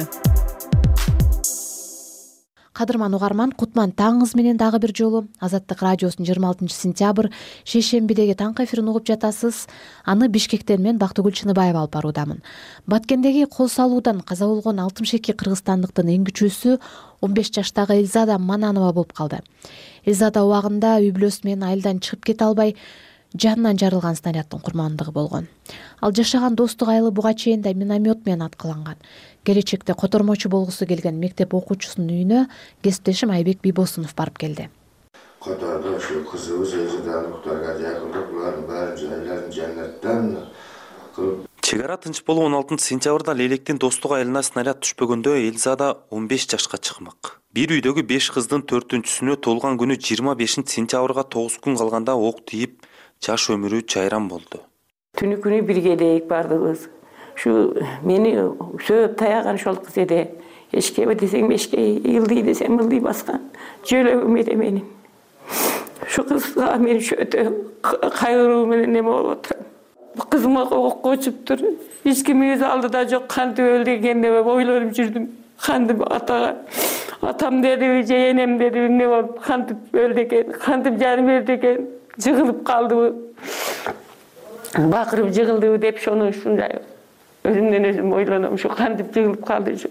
Кадырман угарман, кутман таңыңыз менен дагы бир жолу Азаттык радиосунун 26 сентябрь шейшембидеги таңкы эфирин угуп жатасыз. Аны Бишкектен мен Бактыгүл Чыныбаева алып баруудамын. Баткендеги кол салуудан каза болгон 62 кыргызстандыктын эң кичүүсү 15 жаштагы Эльзада Мананова болуп калды. Эльзада убагында үй бүлөсү менен айылдан чыгып кете албай, жанынан жарылган снаряддын курмандыгы болгон. Ал жашаган достук айылы буга чейин да миномет менен аткаланган. Келечекте котормочу болгусу келген мектеп окуучусунун үйүнө кесиптешим Айбек Бибосунов барып келди. Которда ушу кызыбыз Эльзаданы кутарга жакындап, булардын баарын жайларын жаннаттан кылып. Чек ара тынч болуп 16 сентябрда Лелектин достук айылына снаряд түшпөгөндө Эльзада 15 жашка чыкмак. Бир үйдөгү 5 кыздын 4-сүнө толган күнү 25 сентябрга 9 күн калганда ок тийип, жаш өмүрү жайран болду. Түнү күнү бирге элек бардыгыз. Ушу мени сөп таяган ошол кыз эде. Эшкеби десең эшке, ылдый десем ылдый баскан. Жөлөгүм эде менин. Ушу кызга мен өтө кайгыруу менен эме болуп отурам. Кызыма окко учуптур. Эч ким өз алдыда жок, кантип өлдү экен деп ойлонуп жүрдүм. Кантип атам деди, же энем деди, эмне болуп кантип өлдү экен, кантип жан берди экен, жыгылып калдыбы, бакырып жыгылдыбы деп шону ушундай өзүмдөн өзүм ойлоном, ушу кантип жыгылып калды ушу.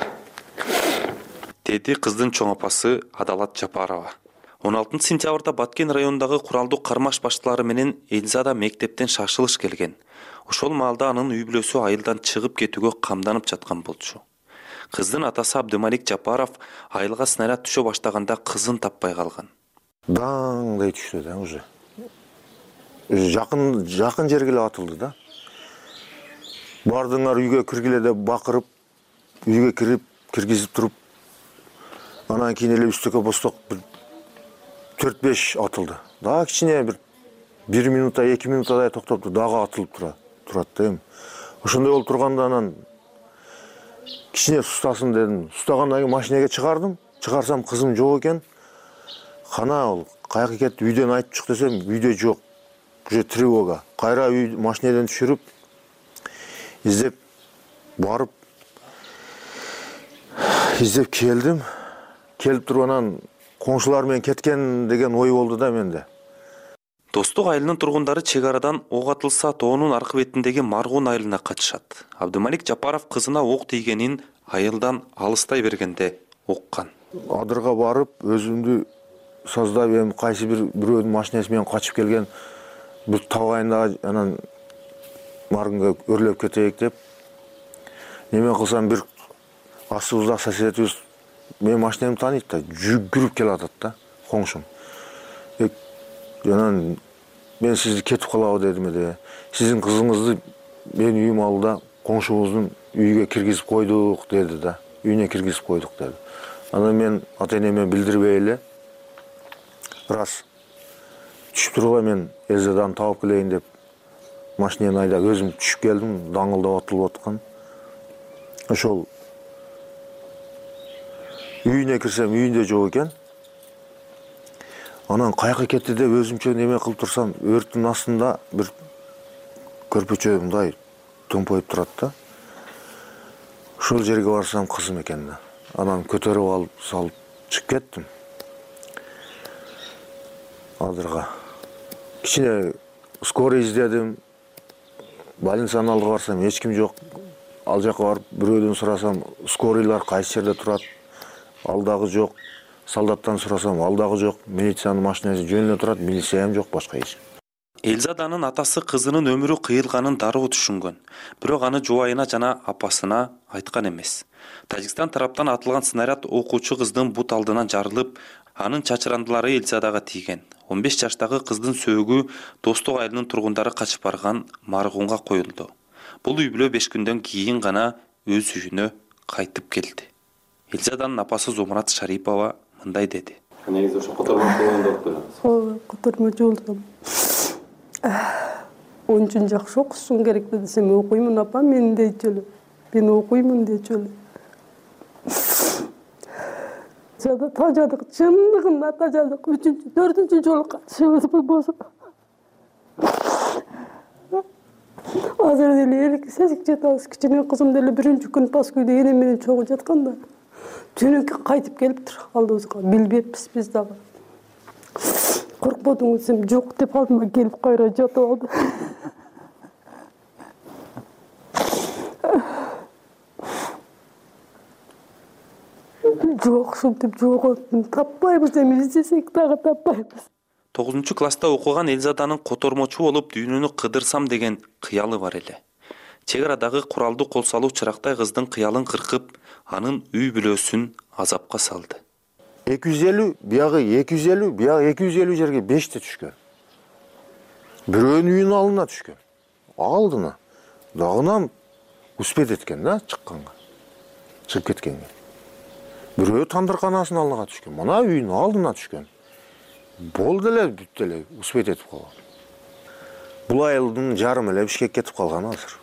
Деди кыздын чоң апасы Адалат Жапарова. 16 сентябрда Баткен районундагы куралдуу кармаш баштылары менен Эльзада мектептен шашылыш келген. Ошол маалда анын үй бүлөсү айылдан чыгып кетүүгө камданып жаткан болчу. Кыздын атасы Абдымалик Жапаров айылга снаряд түшө баштаганда кызын таппай калган. Даңдай түштү да уже. Жакын жерге эле атылды да. Бардыңар үйгө киргиле деп бакырып, үйгө кирип, киргизип туруп, анан кийин эле үстүккө босток 4-5 атылды. Дагы кичине бир 1 минутта, 2 минуттай токтоп дагы атылып турат да эми. Ошондой болуп турганда анан кичине сустасын дедим. Сустангандан кийин машинеге чыгардым. Чыгарсам кызым жок экен. Кана каяка кетти, үйдөн айтып чык десем, үйдө жок. Уже тревога. Кайра үй машинеден түшүрүп, издеп барып, издеп келдим. Келип турганан коңшулар менен кеткен деген ой болду да менде. Достук айылынын тургундары чек арадан ок атылса тоонун аркы бетиндеги Маргун айылына качышат. Абдымалик Жапаров кызына ок тийгенин айылдан алыстай бергенде уккан. Адырга барып, өзүмдү создап, эми кайсы бирөөнүн машинеси менен качып келген бир табайында анан Маргунга өрлөп кетейик деп. Неме кылсам, бир астыбызда соседибиз менин машинемди тааныйт да, жүгүрүп келатат да, коңшум. Анан мен сизди кетип калабы дедим эле. Сиздин кызыңызды менин үйүм алдыда коңшубуздун үйгө киргизип койдук деди да. Үйүнө киргизип койдук деди. Анан мен ата-энеме билдирбей эле, раз түшүп тургула мен Элзаданы таап келейин деп машинени айдап өзүм түшүп келдим, даңгылдап атылып аткан. Ошол үйүнө кирсем, үйүндө жок экен. Анан каяка кетти деп өзүмчө неме кылып турсам, өрттүн астында бир көрпөчө мындай томпоюп турат да. Ошол жерге барсам кызым экен да. Анан көтөрүп алып салып чыгып кеттим. Адырга. Кичине скорый издедим. Больницанын алдыга барсам эч ким жок. Ал жака барып бирөөдөн сурасам, скорыйлар кайсы жерде турат? Алдагы жок. Солдаттан сурасам, алдагы жок. Милициянын машинеси жөнүнө турат, милиция ham жок, башка эч. Элзаданын атасы кызынын өмүрү кыйылганын дароо түшүнгөн. Бирок аны жубайына жана апасына айткан эмес. Тажикстан тараптан атылган снаряд окуучу кыздын бут алдынан жарылып, анын чачырандылары Элзадага тийген. 15 жаштагы кыздын сөөгү Достук айылынын тургундары качып барган Маргунга коюлду. Бул үй бүлө 5 күндөн кийин гана өз үйүнө кайтып келди. Элзаданын апасы Зумрат Шарипова мындай деди. Негизи ошо котормочу болгондо Ооба, котормочу болдум. Onun için жакшы окушуң керек десем, окуймун апа, мен дейчү эле. Мен окуймун дейчү эле. Жада тажадык, чындыгында тажадык. 3-чү, 4-чү жолу катышыбыз болсо. Азыр деле элек сесик жатабыз. Кичине кызым деле 1-күн Паскүйдө энем менен чогуу жатканда. Жөнөккө кайтып келиптир алдыбызга. Билбеппиз биз дагы. Коркподуңбу десем, жок деп алдыма келип кайра жатып алды. Жок, ушинтип жоготтум. Таппайбыз эми, издесек дагы таппайбыз. 9-класста окуган Элзаданын котормочу болуп дүйнөнү кыдырсам деген кыялы бар эле. Чек арадагы куралдуу кол салуу чырактай кыздын кыялын кыркып, анын үй бүлөсүн азапка салды. 250, биягы 250, биягы 250 жерге 5 түшкөн. Бирөөнүн үйүнүн алдына түшкөн. Алдына. Дагынан успет эткен да, чыкканга. Чыгып кеткенге. Бирөө тандырканасынын алдына түшкөн. Мына үйүнүн алдына түшкөн. Болду эле, бүттү эле, успет этип калган. Бул айылдын жарым эле Бишкекке кетип калган азыр.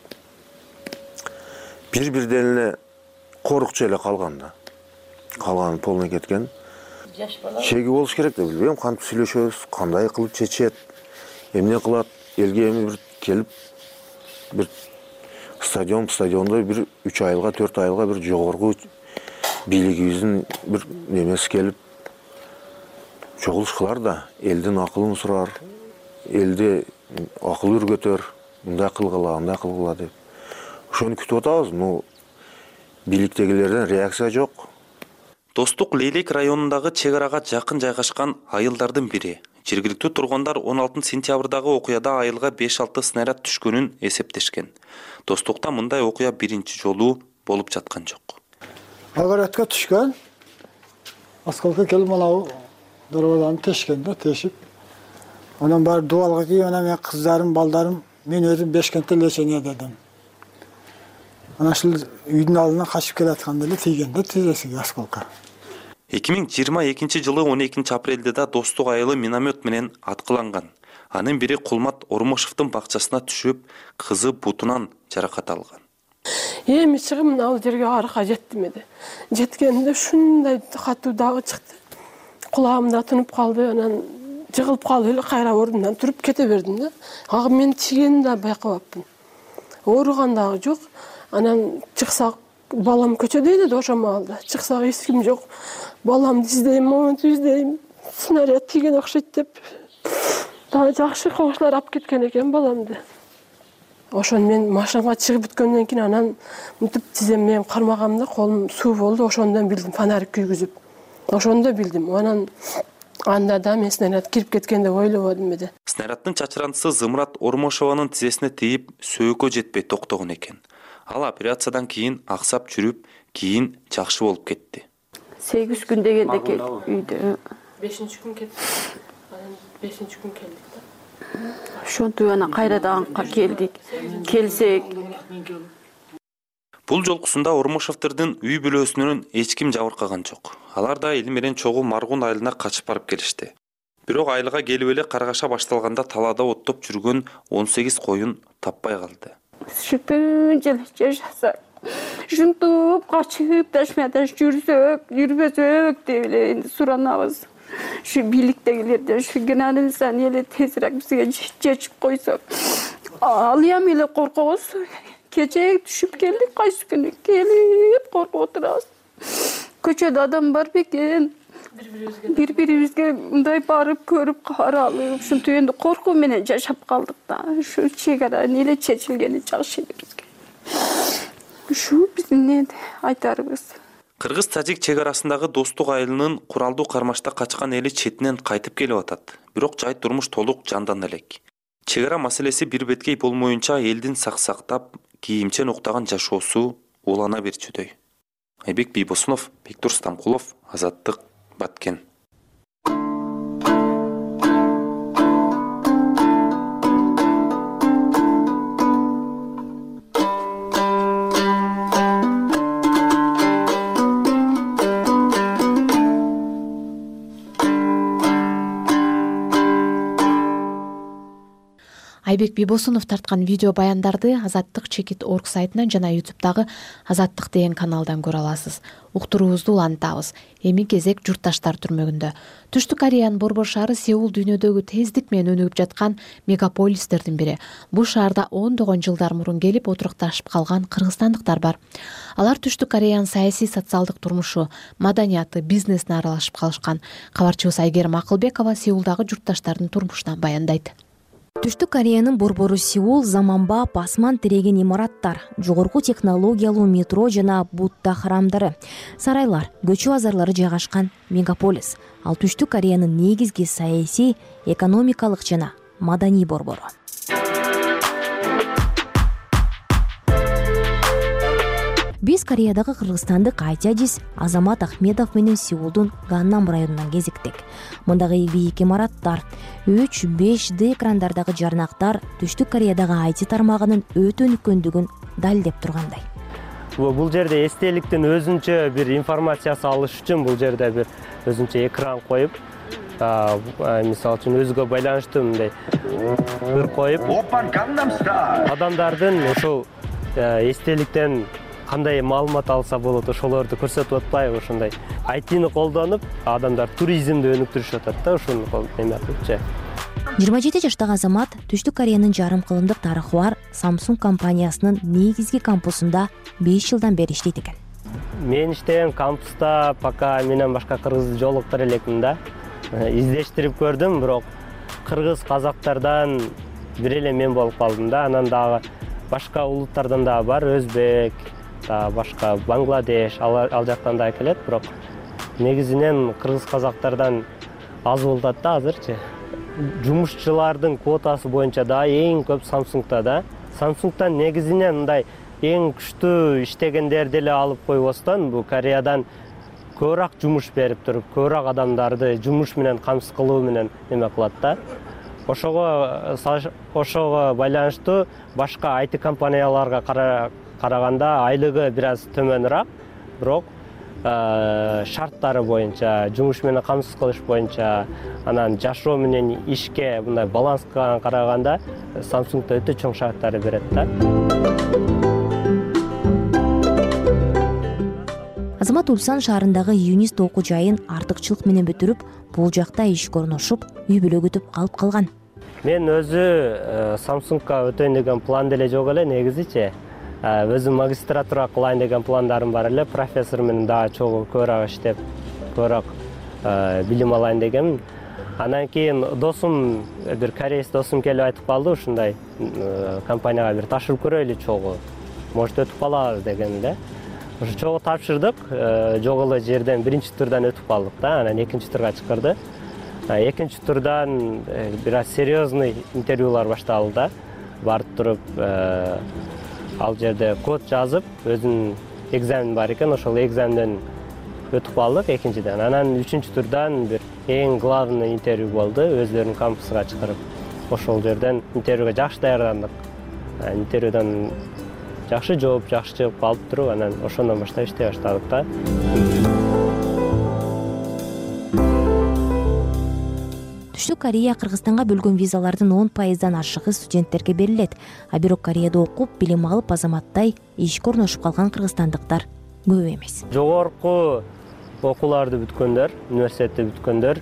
Бир-бирден эле корукчу эле калган да. Калган полный кеткен. Чеги болуш керек деп билбейм, кантип сүйлөшөбүз, кандай кылып чечет, эмне кылат, элге эми бир келип бир стадиондо бир 3 айылга, 4 айылга бир жогорку бийлигибиздин бир немеси келип чогулуш кылар да, элдин акылын сурар, элди акыл үргөтөр, мындай кылгыла, андай кылгыла деп. Ошону күтүп атабыз, но бийликтегилерден реакция жок. Достук Лейлек районундагы чек арага жакын жайгашкан айылдардын бири. Жергиликтүү тургундар 16 сентябрдагы окуяда айылга 5-6 снаряд түшкөнүн эсептешкен. Достукта мындай окуя биринчи жолу болуп жаткан жок. Агаратка түшкөн. Осколка келип манабу дорбаларын тешкен да, тешип. Анан бар дуалга кийип, анан мен кыздарым, балдарым, мен өзүм Бешкентте лечение дедим. Анан ушул үйдүн алдына качып келатканда эле тийген да, тизесиге осколка. 2022 жылы 12 апрелде да Достук айылы миномет менен аткыланган. Анын бири Кулмат Ормошовдун бакчасына түшүп, кызы бутунан жаракат алган. Эми чыгып мына жерге арка жеттим эди. Жеткенде ушундай катуу дагы чыкты. Kulağımda tınıp kaldı. Anan jığılıp kaldı. Öyle kayra orundan turup kete berdim de. Ağı men tişigeni de bayqabaptım. Oruğandağı yok. Anan çıksak balam köçödeydi de oşamaldı. Çıksak hiç kim yok. Balam dizdeyim, moment dizdeyim. Snaryat tigen okşayt dep. Daha жақсы қоңшылар алып кеткен екен баламды. Ошон мен машинаға чыгып бүткөндөн кийин анан мынтип тиземем кармагамда колум суу болду. Ошондон билдим фонарик күйгүзүп. Ошондо билдим. Анан анда да мен снаряд кирип кеткен деп ойлободум эди. Снаряддын чачырандысы Зымрат Ормошованын тизесине тийип сөөгө жетпей токтогон экен. Ал операциядан кийин аксап жүрүп, кийин жакшы болуп кетти. 8 күн дегенде үйдө 5-күн кетти. 5-күн келдик да. Ошонтип анан кайрадан келдик. Келсек. Бул жолкусунда Ормошовдордун үй бүлөсүнөн эч ким жабыркаган жок. Алар да эл менен чогуу Маргун айылына качып барып келишти. Бирок айылга келип эле каргаша башталганда талаада оттоп жүргөн 18 коюн таппай калды. Бүтүн жыл жашасак, жунтуп качып ташматаш жүрбөсөк деп эле энди суранабыз. Şu biliktegilerden şu genel insan ele tezirek bize çeçip koysak. Alıyam ele korkuyoruz. Gece düşüp geldik kaç günü gelip korku oturuz. Köçede adam var peki. Birbirimizge bunday barıp görüp karalıp şu tüyende korku menen yaşap kaldık da. Şu çegara neyle çeçilgeni çakşılırız. Şu bizim ne aytarız. Кыргыз-тажик чек арасындагы достук айылынын куралдуу кармашта качкан эли четинен кайтып келип атат. Бирок жай турмуш толук жандан элек. Чек ара маселеси бир беткей болмоюнча элдин сак-сактап, кийимчен уктаган жашоосу улана берчүдөй. Айбек Бийбосунов, Бектур Стамкулов, Азаттык, Баткен. Айбек Бийбосунов тарткан видео баяндарды Азаттык Чекит.org сайтынан жана YouTube'дагы Азаттык деген каналдан көрө аласыз. Уктуруубузду улантабыз. Эми кезек журтташтар түрмөгүндө. Түштүк Кореянын Борбор шаары Сеул дүйнөдөгү тездик менен өнүгүп жаткан мегаполистердин бири. Бул шаарда ондогон жылдар мурун келип отурукташып калган кыргызстандыктар бар. Алар Түштүк Кореянын саясий социалдык турмушу, маданияты, бизнесине аралашып калышкан. Кабарчыбыз Айгерим Акылбекова Сеулдагы журтташтардын турмушунан баяндайт. Түштүк Кореянын борбору Сеул заманбап асман тиреген имараттар, жогорку технологиялуу метро жана Будда храмдары, сарайлар, көчө базарлары жайгашкан мегаполис. Ал Түштүк Кореянын негизги саясий, экономикалык жана маданий борбору. Биз Кореядагы кыргызстандык айтядис Азамат Ахмедов менен Сеулдун Ганнам районунан кезиктик. Мындагы бийик имараттар, 3-5D экрандардагы жарнактар Түштүк Кореядагы IT тармагынын өтө өнүккөндүгүн далилдеп тургандай. Бул жерде эстеликтин өзүнчө бир информациясы алыш үчүн бул жерде бир өзүнчө экран коюп, мисалы үчүн өзгө байланыштуу мындай бир коюп, адамдардын ошол эстеликтен кандай маалымат алса болот, ошолорду көрсөтүп атпайбы, ошондой айтыны колдонуп, адамдар туризмди өнүктүрүшүп атат да, ошону эме кылыпчы. 27 жаштагы Азамат Түштүк Кореянын жарым кылымдык тарыхы бар Samsung компаниясынын негизги кампусунда 5 жылдан бери иштейт экен. Мен иштеген кампуста пока менен башка кыргыз жолуктура элекмин да. Издештирип көрдүм, бирок кыргыз казактардан бир эле мен болуп калдым да. Анан дагы башка улуттардан да бар, өзбек, башка Бангладеш, ал жактан да келет, бирок негизинен кыргыз казактардан аз болот да азырчы. Жумушчулардын квотасы боюнча да эң көп Samsung'та да. Samsung'тан негизинен мындай эң күчтүү иштегендер деле алып койбостон, бул Кореядан көбүрөөк жумуш берип туруп, көбүрөөк адамдарды жумуш менен камсыз кылуу менен эме кылат да. Ошого байланыштуу башка IT компанияларга караганда айлыгы бир аз төмөнүрөөк, бирок шарттары боюнча, жумуш менен камсыз кылыш боюнча, анан жашоо менен ишке мындай баланска караганда Samsung'та өтө чоң шарттары берет да. азамат Ульсан шаарындагы юнист окуу жайын артыкчылык менен бүтүрүп, бул жакта ишке орношуп, үй бүлө күтүп калып калган. Мен өзү Samsungга өтөйүн деген план деле жок эле негизичи. Өзүм магистратура кылайын деген пландарым бар эле. Профессор менен дагы чогуу көбүрөөк иштеп, көбүрөөк билим алайын дегем. Анан кийин досум, бир кореец досум келип айтып калды, ушундай компанияга бир тапшырып көрөйлү чогуу. Может өтүп калабыз деген эле. Ошо чогуу тапшырдык. Жок эле жерден биринчи турдан өтүп калдык да, анан экинчи турга чакырды. Экинчи турдан бир аз серьезный интервьюлар башталды да. Барып туруп ал жерде код жазып, өзүнүн экзамен бар экен, ошол экзаменден өтүп калдык экинчиден. Анан үчүнчү турдан бир эң главный интервью болду, өзлөрүнүн кампусуга чакырып. Ошол жерден интервьюга жакшы даярдандык. Интервьюдан жакшы жооп, жакшы чыгып калып туруп, анан ошондон баштап иштей баштадык да. Түштүк Корея Кыргызстанга бөлгөн визалардын 10%дан ашыгы студенттерге берилет. А бирок Кореяда окуп, билим алып, азаматтай ишке орношуп калган кыргызстандыктар көп эмес. Жогорку окууларды бүткөндөр, университетти бүткөндөр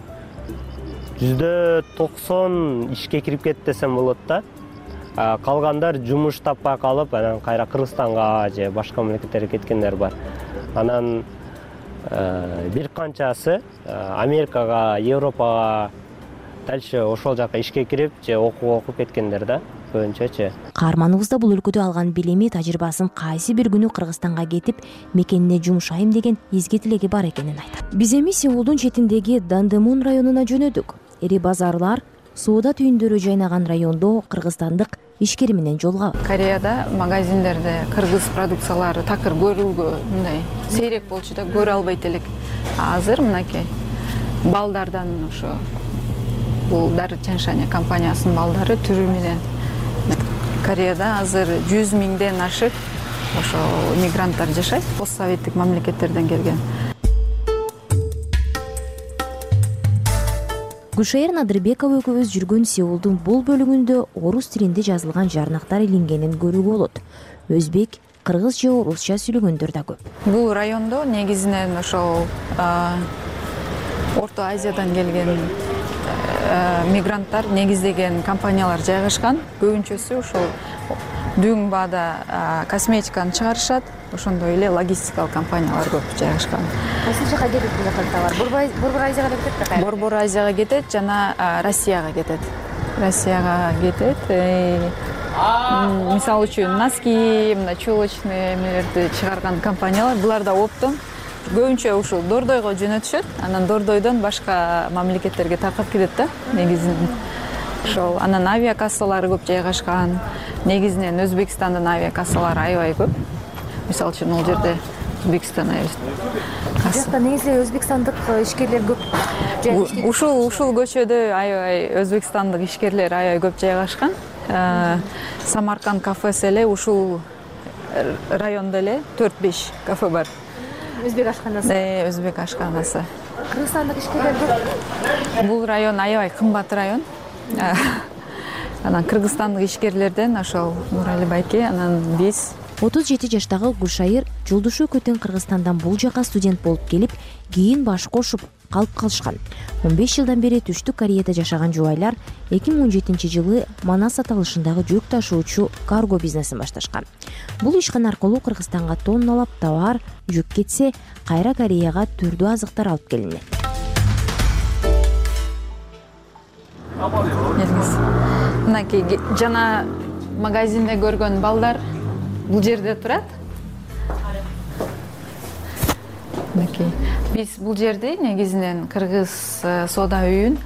90% ишке кирип кетти десем болот да. Калгандар жумуш таппай калып, анан кайра Кыргызстанга же башка мамлекеттерге кеткендер бар. Анан бир канчасы Америкага, Европага, дальше ошол жака ишке кирип же окуп кеткендер да, көбүнчөчү. Каарманыбызда бул өлкөдө алган билими, тажрыйбасын кайсы бир күнү Кыргызстанга кетип, мекенине жумшайм деген изги тилеги бар экенин айтат. Биз эми Сеулдун четиндеги Дандемун районуна жөнөдүк. Ири базарлар, соода түйүндөрү жайнаган райондо кыргызстандык ишкер менен жолугабайт. Кореяда магазиндерде кыргыз продукциялары такыр көрүүгө мындай сейрек болчу да, көрө албайт элек. Азыр мынакей балдардан ошо бул Дары Чаншаня компаниясынын балдары түрү менен Кореяда азыр 100 миңден ашык ошо мигранттар жашайт, постсоветтик мамлекеттерден келген. Гүлшайыр Надырбекова экөөбүз жүргөн Сеулдун бул бөлүгүндө орус тилинде жазылган жарнактар илингенин көрүүгө болот. Өзбек, кыргыз же орусча сүйлөгөндөр да көп. Бул райондо негизинен ошол Орто Азиядан келген мигранттар негиздеген компаниялар жайгашкан. Көбүнчөсү ошол Дүйүнбада косметиканы чыгарышат, ошондой эле логистикалык компаниялар көп жайгашкан. Кайсы жака кетет бул товар? Борбор Азияга кетет да? Борбор Азияга кетет жана Россияга кетет. Россияга кетет. Мисалы үчүн носки, мына чулочный эмелерди чыгарган компаниялар, булар да оптом көбүнчө ушул Дордойго жөнөтүшөт, анан Дордойдон башка мамлекеттерге таркап кетет да, негизинен. Ошол анан авиакассалары көп жайгашкан. Негизинен Өзбекстандын авиакассалары аябай көп. Мисалы үчүн ал жерде Өзбекстан авиакасса. Жакта негизи өзбекстандык ишкерлер көп. Ушул көчөдө аябай өзбекстандык ишкерлер аябай көп жайгашкан. Самарканд кафеси эле ушул райондо эле 4-5 кафе бар. Өзбек ашканасы. Өзбек ашканасы. Кыргызстандык ишкерлер көп. Бул район аябай кымбат район. Анан кыргызстандык ишкерлерден ошол Нурали байке, анан биз 37 жаштагы Гүлшайыр жолдошу көтөн Кыргызстандан бул жака студент болуп келип, кийин баш кошуп калып калышкан. 15 жылдан бери Түштүк Кореяда жашаган жубайлар 2017 жылы Манас аталышындагы жүк ташуучу карго бизнесин башташкан. Бул ишкана аркылуу Кыргызстанга тонналап товар жүк кетсе, кайра Кореяга түрдүү азыктар алып келинет. Мынакей жана магазинде көргөн балдар бул жерде турат. Мынакей биз бул жерде негизинен кыргыз соода үйүн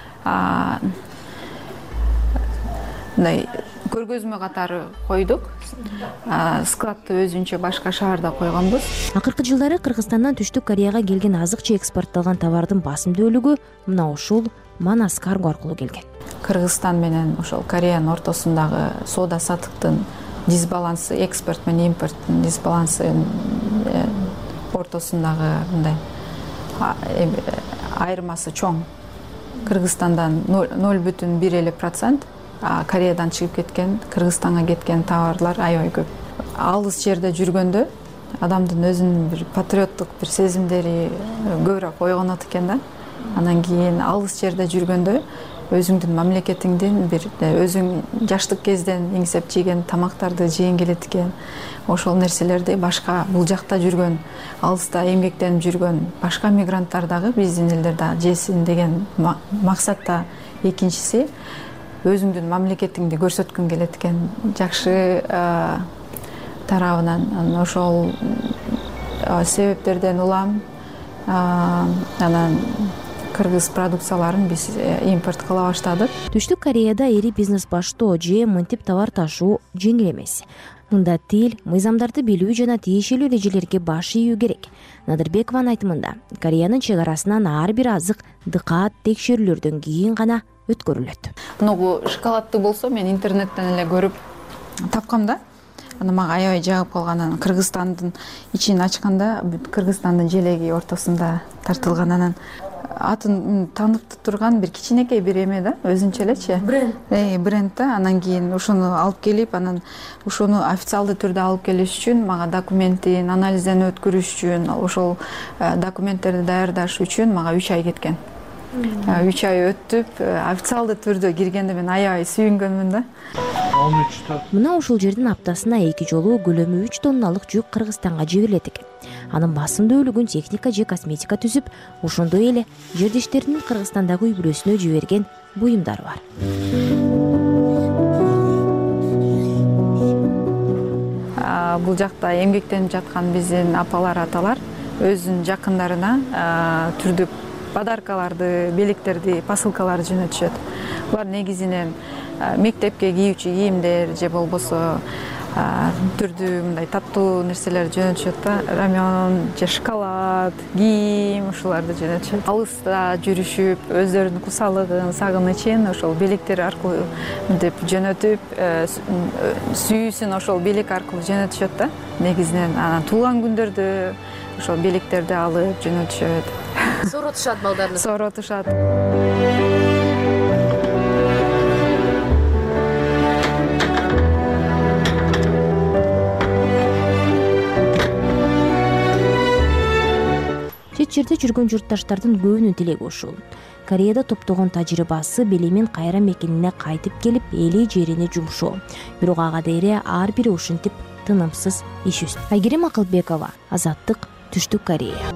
мындай көргөзмө катары койдук. Складты өзүнчө башка шаарда койгонбуз. Акыркы жылдары Кыргызстандан Түштүк Кореяга келген азык же экспортталган товардын басым бөлүгү мына ушул Манас карго аркылуу келген. Кыргызстан менен ошол Кореянын ортосундагы соода сатыктын дисбалансы, экспорт менен импорттун дисбалансы ортосундагы мындай айырмасы чоң. Кыргызстандан 0,1%, Кореядан чыгып кеткен, Кыргызстанга кеткен товарлар аябай көп. Алыс жерде жүргөндө адамдын өзүнүн бир патриоттук бир сезимдери көбүрөөк ойгонот экен да. Анан кийин алыс жерде жүргөндө өзүңдүн мамлекетиңдин бир өзүң жаштык кезден эңсеп жеген тамактарды жеген келет экен. Ошол нерселерди башка бул жакта жүргөн, алыста эмгектенип жүргөн башка мигранттар дагы биздин элдер дагы жесин деген максатта. Экинчиси өзүңдүн мамлекетиңди көрсөткүң келет экен. Жакшы тарабынан ошол себептерден улам анан кыргыз продукцияларын биз импорт кыла баштадык. Түштүк Кореяда ири бизнес баштоо же мынтип товар ташуу жеңил эмес. Мында тил, мыйзамдарды билүү жана тиешелүү эрежелерге баш ийүү керек. Надырбекованын айтымында, Кореянын чек арасынан ар бир азык дыкаат текшерүүлөрдөн кийин гана өткөрүлөт. Ногу шоколадты болсо мен интернеттен эле көрүп тапкам да. Аны мага аябай жагып калган. Кыргызстандын ичин ачканда Кыргызстандын желеги ортосунда тартылган. Анан атын танып турган бир кичинекей бир эме да, өзүнчө элечи. Бренд да. Анан кийин ошону алып келип, анан ошону официалдуу түрдө алып келиш үчүн мага документин анализден өткөрүш үчүн, ошол документтерди даярдаш үчүн мага 3 ай кеткен. 3 ай өтүп, официалдуу түрдө киргенде мен аябай сүйүнгөнмүн да. Мына ушул жердин аптасына 2 жолу көлөмү 3 тонналык жүк Кыргызстанга жиберилет экен. Анын басымдуулугун техника же косметика түзүп, ошондой эле жердештеринин Кыргызстандагы үй-бүлөсүнө жиберген буюмдар бар. Бул жакта эмгектенип жаткан биздин апалар, аталар өзүнүн жакындарына түрдүк подаркаларды, белектерди, посылкаларды жөнөтүшөт. Булар негизинен мектепке кийүүчү кийимдер же болбосо түрдүү мындай таттуу нерселерди жөнөтүшөт да. Рамен же шоколад, кийим ушуларды жөнөтүшөт. Алыста жүрүшүп, өздөрүнүн кусалыгын, сагынычын ошол белектер аркылуу мынтип жөнөтүп, сүйүүсүн ошол белек аркылуу жөнөтүшөт да. Негизинен анан туулган күндөрдө ошол белектерди алып жөнөтүшөт. Сооротушат балдарды. Сооротушат. Чет жерде жүргөн журтташтардын көбүнүн тилеги ушул. Кореяда топтогон тажрыйбасы белемин кайра мекенине кайтып келип, эли жерине жумшоо. Бирок ага дейре ар бири ушинтип тынымсыз иш үстүндө. Айгерим Акылбекова, Азаттык, Түштүк Корея.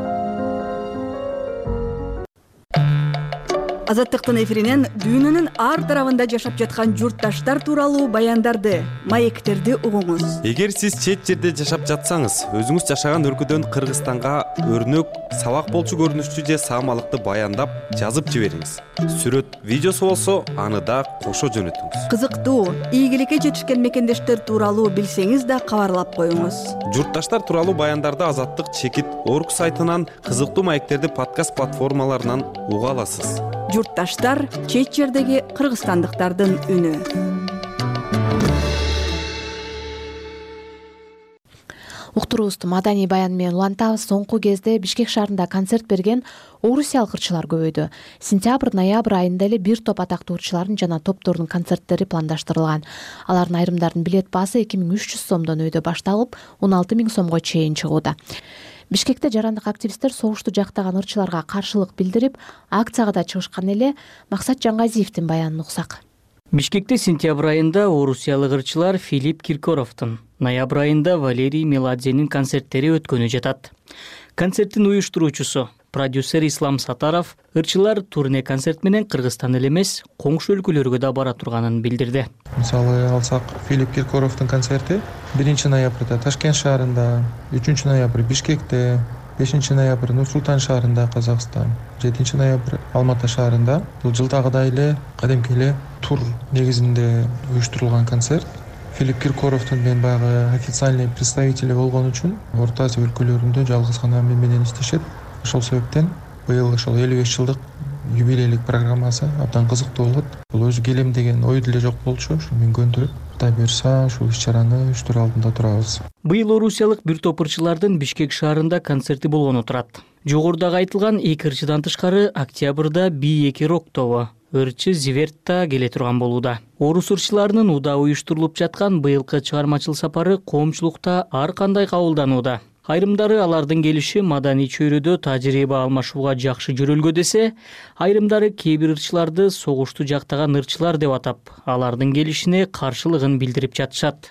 Азаттыктын эфиринен дүйнөнүн ар тарабында жашап жаткан журтташтар тууралуу баяндарды, маектерди угуңуз. Эгер сиз чет жерде жашап жатсаңыз, өзүңүз жашаган өлкөдөн Кыргызстанга өрнөк, сабак болчу көрүнүштүү же саамалыкты баяндап, жазып жибериңиз. Сүрөт, видеосу болсо, аны да кошо жөнөтүңүз. Кызыктуу, ийгиликке жетишкен мекендештер тууралуу билсеңиз да кабарлап коюңуз. Журтташтар тууралуу баяндарды Азаттык Чекит.org сайтынан, кызыктуу маектерди подкаст платформаларынан уга аласыз. Журтташтар чет жердеги кыргызстандыктардын үнү. Уктуруубузду маданий баян менен улантабыз. Соңку кезде Бишкек шаарында концерт берген орусиялык ырчылар көбөйдү. Сентябрь, ноябрь айында эле бир топ атактуу ырчылардын жана топтордун концерттери пландаштырылган. Алардын айрымдарынын билет баасы 2300 сомдон өйдө башталып, 16 000 сомго чейин чыгууда. Бишкекте жарандык активисттер согушту жактаган ырчыларга каршылык билдирип, акцияга да чыгышкан эле. Максат Жангазиевдин баянын уксак. Бишкекте сентябрь айында орусиялык ырчылар Филипп Киркоровдун, ноябрь айында Валерий Меладзенин концерттери өткөнү жатат. Концерттин уюштуруучусу продюсер Ислам Сатаров ырчылар турне концерт менен Кыргызстан эле эмес, коңшу өлкөлөргө да бара турганын билдирди. Мисалы алсак, Филипп Киркоровдун концерти 1 ноябрда Ташкент шаарында, 3 ноябрь Бишкекте, 5 ноябрь Нур-Султан шаарында Казакстан, 7 ноябрь Алматы шаарында. Бул жылдагыдай эле кадимки эле тур негизинде уюштурулган концерт. Филипп Киркоровдун мен баягы официальный представители болгон үчүн Орто Азия өлкөлөрүндө жалгыз гана мен менен иштешет. Ошол себептен быйыл ошол 55 жылдык юбилейлик программасы абдан кызыктуу болот. Бул өзү келем деген ой деле жок болчу, ушу мен көндүрүп Кудай буюрса ушул иш чараны уюштуруу алдында турабыз. Быйыл орусиялык бир топ ырчылардын Бишкек шаарында концерти болгону турат. Жогорудагы айтылган эки ырчыдан тышкары октябрда Би-2 рок тобу ырчы Зиверт келе турган болууда. Орус ырчыларынын удаа уюштурулуп жаткан быйылкы чыгармачыл сапары коомчулукта ар кандай кабылданууда. Айрымдары алардын келиши маданий чөйрөдө тажрыйба алмашууга жакшы жөрөлгө десе, айрымдары кээ бир ырчыларды согушту жактаган ырчылар деп атап, алардын келишине каршылыгын билдирип жатышат.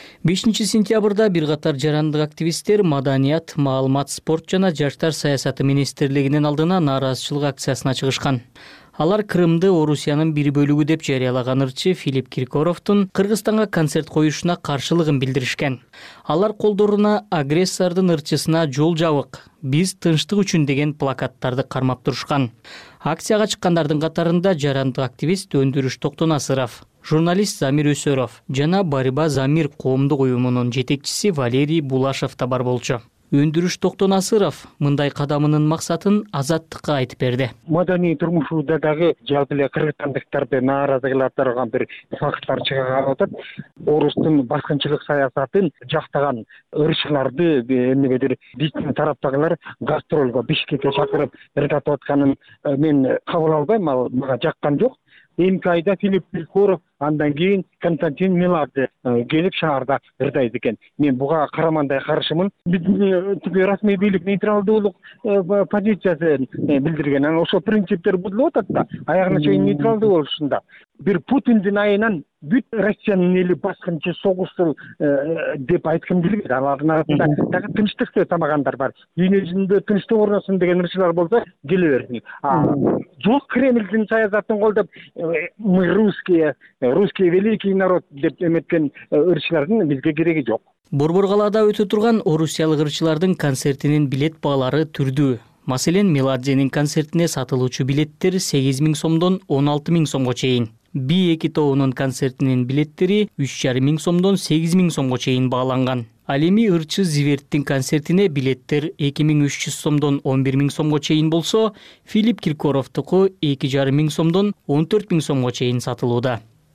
5 сентябрда бир катар жарандык активисттер маданият, маалымат, спорт жана жаштар саясаты министрлигинин алдына нааразычылык акциясына чыгышкан. Алар Крымды Орусиянын бир бөлүгү деп жарыялаган ырчы Филипп Киркоровдун Кыргызстанга концерт коюшуна каршылыгын билдиришкен. Алар колдоруна агрессордун ырчысына жол жабык, биз тынчтык үчүн деген плакаттарды кармап турушкан. Акцияга чыккандардын катарында жарандык активист Өндүрүш Токтонасыров, журналист Замир Өсөров жана Борьба Замир коомдук уюмунун жетекчиси Валерий Булашев да бар болчу. Өндүрүш Токтонасыров мындай кадамынын максатын азаттыкка айтып берди. Маданий турмушуда дагы жалпы эле кыргызстандыктарды нааразы кыла турган бир факттар чыга калып атат. Орустун баскынчылык саясатын жактаган ырчыларды эмнегедир биздин тараптагылар гастролго Бишкекке чакырып ырдатып атканын мен кабыл албайм, ал мага жаккан жок. Эмки айда Филипп Киркоров, андан кийин Константин Меладзе келип шаарда ырдайт экен. Мен буга карамандай каршымын. Биздин расмий бийлик нейтралдуулук позициясын билдирген. Анан ошол принциптер бузулуп атат да, аягына чейин нейтралдуу болушунда. Бир Путиндин айынан бүт Россиянын эли баскынчы согушсул деп айткым келбейт. Алардын арасында дагы тынчтыкты тамагандар бар. Дүйнө жүзүндө тынчтык орносун деген ырчылар болсо келе берсин. Жок, Кремльдин саясатын колдоп мы русские великий народ деп эметкен ырчылардын бизге кереги жок. Борборгалаада өтө турган орусиялык ырчылардын концертинин билет баалары түрдүү. Маселен, Меладзенин концертине сатылуучу билеттер 8.000 сомдон 16.000 сомго чейин. Би-2 тобунун концертинин билеттери 3.500 сомдон 8.000 сомго чейин бааланган. Ал эми ырчы Зиверттин концертине билеттер 2.300 сомдон 11.000 сомго чейин болсо, Филипп Киркоровдуку 2.500 сомдон 14.000 сомго чейин сатылууда.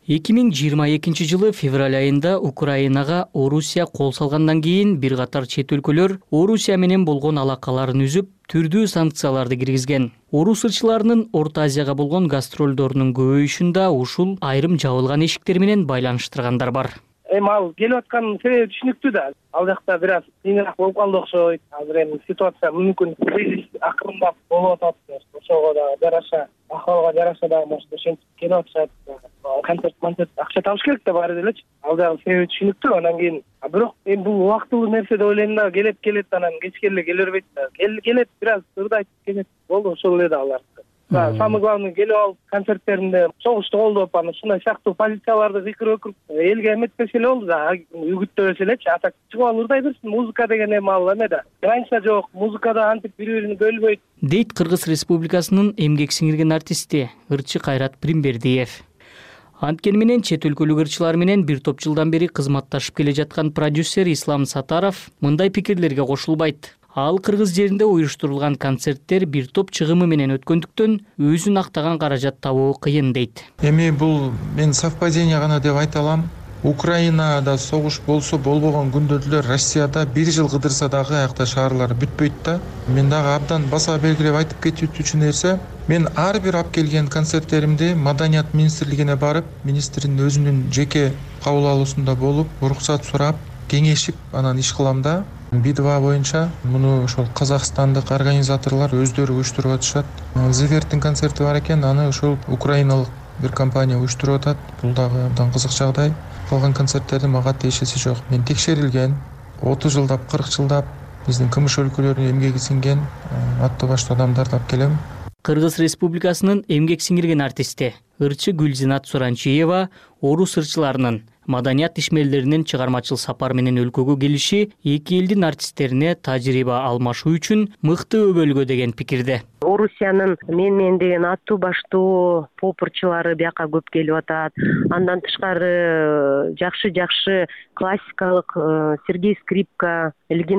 2022 жылы февраль айында Украинага Орусия кол салгандан кийин бир катар чет өлкөлөр Орусия менен болгон алакаларын үзүп, түрдүү санкцияларды киргизген. Орус ырчыларынын Орто Азияга болгон гастролдорунун көбөйүшүндө ушул айрым жабылган эшиктер менен байланыштыргандар бар. Эми ал келип аткан себеби түшүнүктүү да. Ал жакта бир аз кыйыныраак болуп калды окшойт. Азыр эми ситуация мүмкүн кризис акырындап болуп атат. Ошого да жараша, ахвалга жараша да может ошентип келип атышат. Концерт акча табыш керек да баары делечи. Ал дагы себеби түшүнүктүү. Анан кийин бирок эми бул убактылуу нерсе деп ойлойм да, келет анан кечке эле келе бербейт да. Келет бир аз ырдайт кетет. Болду, ошол эле да алар. Самый главный келип алып концерттеринде согушту колдоп, анан ушундай сыяктуу позицияларды кыйкырып элге эметпесе эле болду да, үгүттөбөсө элечи. Атак чыгып алып ырдай берсин. Музыка деген эми ал эме да, граница жок. Музыкада антип бири-бирин бөлбөйт. Дейт Кыргыз Республикасынын эмгек сиңирген артисти ырчы Кайрат Примбердиев. Анткени менен чет өлкөлүк ырчылар менен бир топ жылдан бери кызматташып келе жаткан продюсер Ислам Сатаров мындай пикирлерге кошулбайт. Ал кыргыз жеринде уюштурулган концерттер бир топ чыгымы менен өткөндүктөн өзүн актаган каражат табуу кыйын дейт. Эми бул мен совпадение гана деп айта алам. Украинада согуш болсо болбогон күндөрдө Россияда бир жыл кыдырса дагы аякта шаарлар бүтпөйт да. Мен дагы абдан баса белгилеп айтып кетүүчү нерсе, мен ар бир алып келген концерттеримди Маданият министрлигине барып, министрдин өзүнүн жеке кабыл алуусунда болуп, уруксат сурап, кеңешип, анан иш кылам да. Би-2 боюнча муну ошол казакстандык организаторлор өздөрү уюштуруп атышат. Зиверттин концерти бар экен, аны ошол украиналык бир компания уюштуруп атат. Бул дагы абдан кызык жагдай. Калган концерттердин мага тиешеси жок. Мен текшерилген, 30 жылдап, 40 жылдап биздин кымыш өлкөлөрүнө эмгеги сиңген аттуу баштуу адамдарды алып келем. Кыргыз Республикасынын эмгек сиңирген артисти ырчы Гүлзинат Суранчиева орус ырчыларынын маданият ишмерлеринин чыгармачыл сапар менен өлкөгө келиши эки элдин артисттерине тажрыйба алмашуу үчүн мыкты өбөлгө деген пикирде. Орусиянын мен деген аттуу баштуу поп ырчылары бияка көп келип атат. Андан тышкары жакшы классикалык Сергей Скрипка,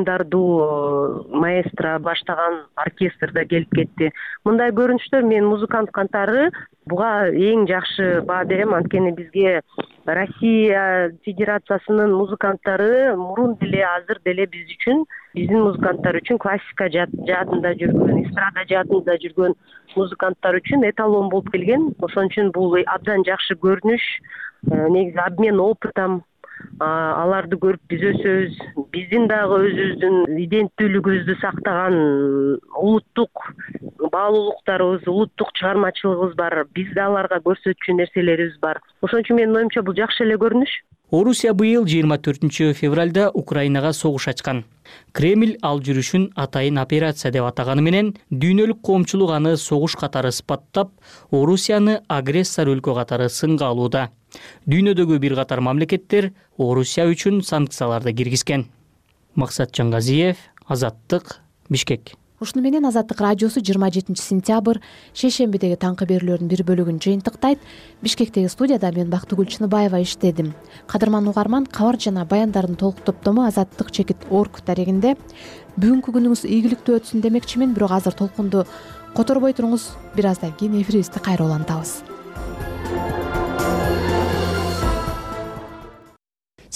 легендардуу маэстро баштаган оркестр да келип кетти. Мындай көрүнүштөр мен музыкант кантары буга эң жакшы баа берем. Анткени бизге Россия Федерациясынын музыканттары мурун деле азыр деле биз үчүн, биздин музыканттар үчүн классика жаатында жүргөн, эстрада жаатында жүргөн музыканттар үчүн эталон болуп келген. Ошон үчүн бул абдан жакшы көрүнүш, негизи обмен опытом. Аларды көрүп биз өсөбүз, биздин дагы өзүбүздүн иденттүүлүгүбүздү сактаган улуттук баалуулуктарыбыз, улуттук чыгармачылыгыбыз бар. Биз да аларга көрсөтчү нерселерибиз бар. Ошон үчүн менин оюмча бул жакшы эле көрүнүш. Орусия быйыл 24 февралда Украинага согуш ачкан. Кремль ал жүрүшүн атайын операция деп атаганы менен дүйнөлүк коомчулук аны согуш катары сыпаттап, Орусияны агрессор өлкө катары сынга алууда. Дүйнөдөгү бир катар мамлекеттер Орусия үчүн санкцияларды киргизген. Максат Жангазиев, Азаттык, Бишкек. Ушуну менен Азаттык радиосу 27 сентябрь шейшембидеги таңкы берүүлөрдүн бир бөлүгүн жыйынтыктайт. Бишкектеги студияда мен Бактыгүл Чыныбаева иштедим. Кадырман угарман, кабар жана баяндардын толук топтому azattik.org дарегинде. Бүгүнкү күнүңүз ийгиликтүү өтсүн демекчимин, бирок азыр толкунду которбой туруңуз. Бир аздан кийин эфирибизди кайра улантабыз.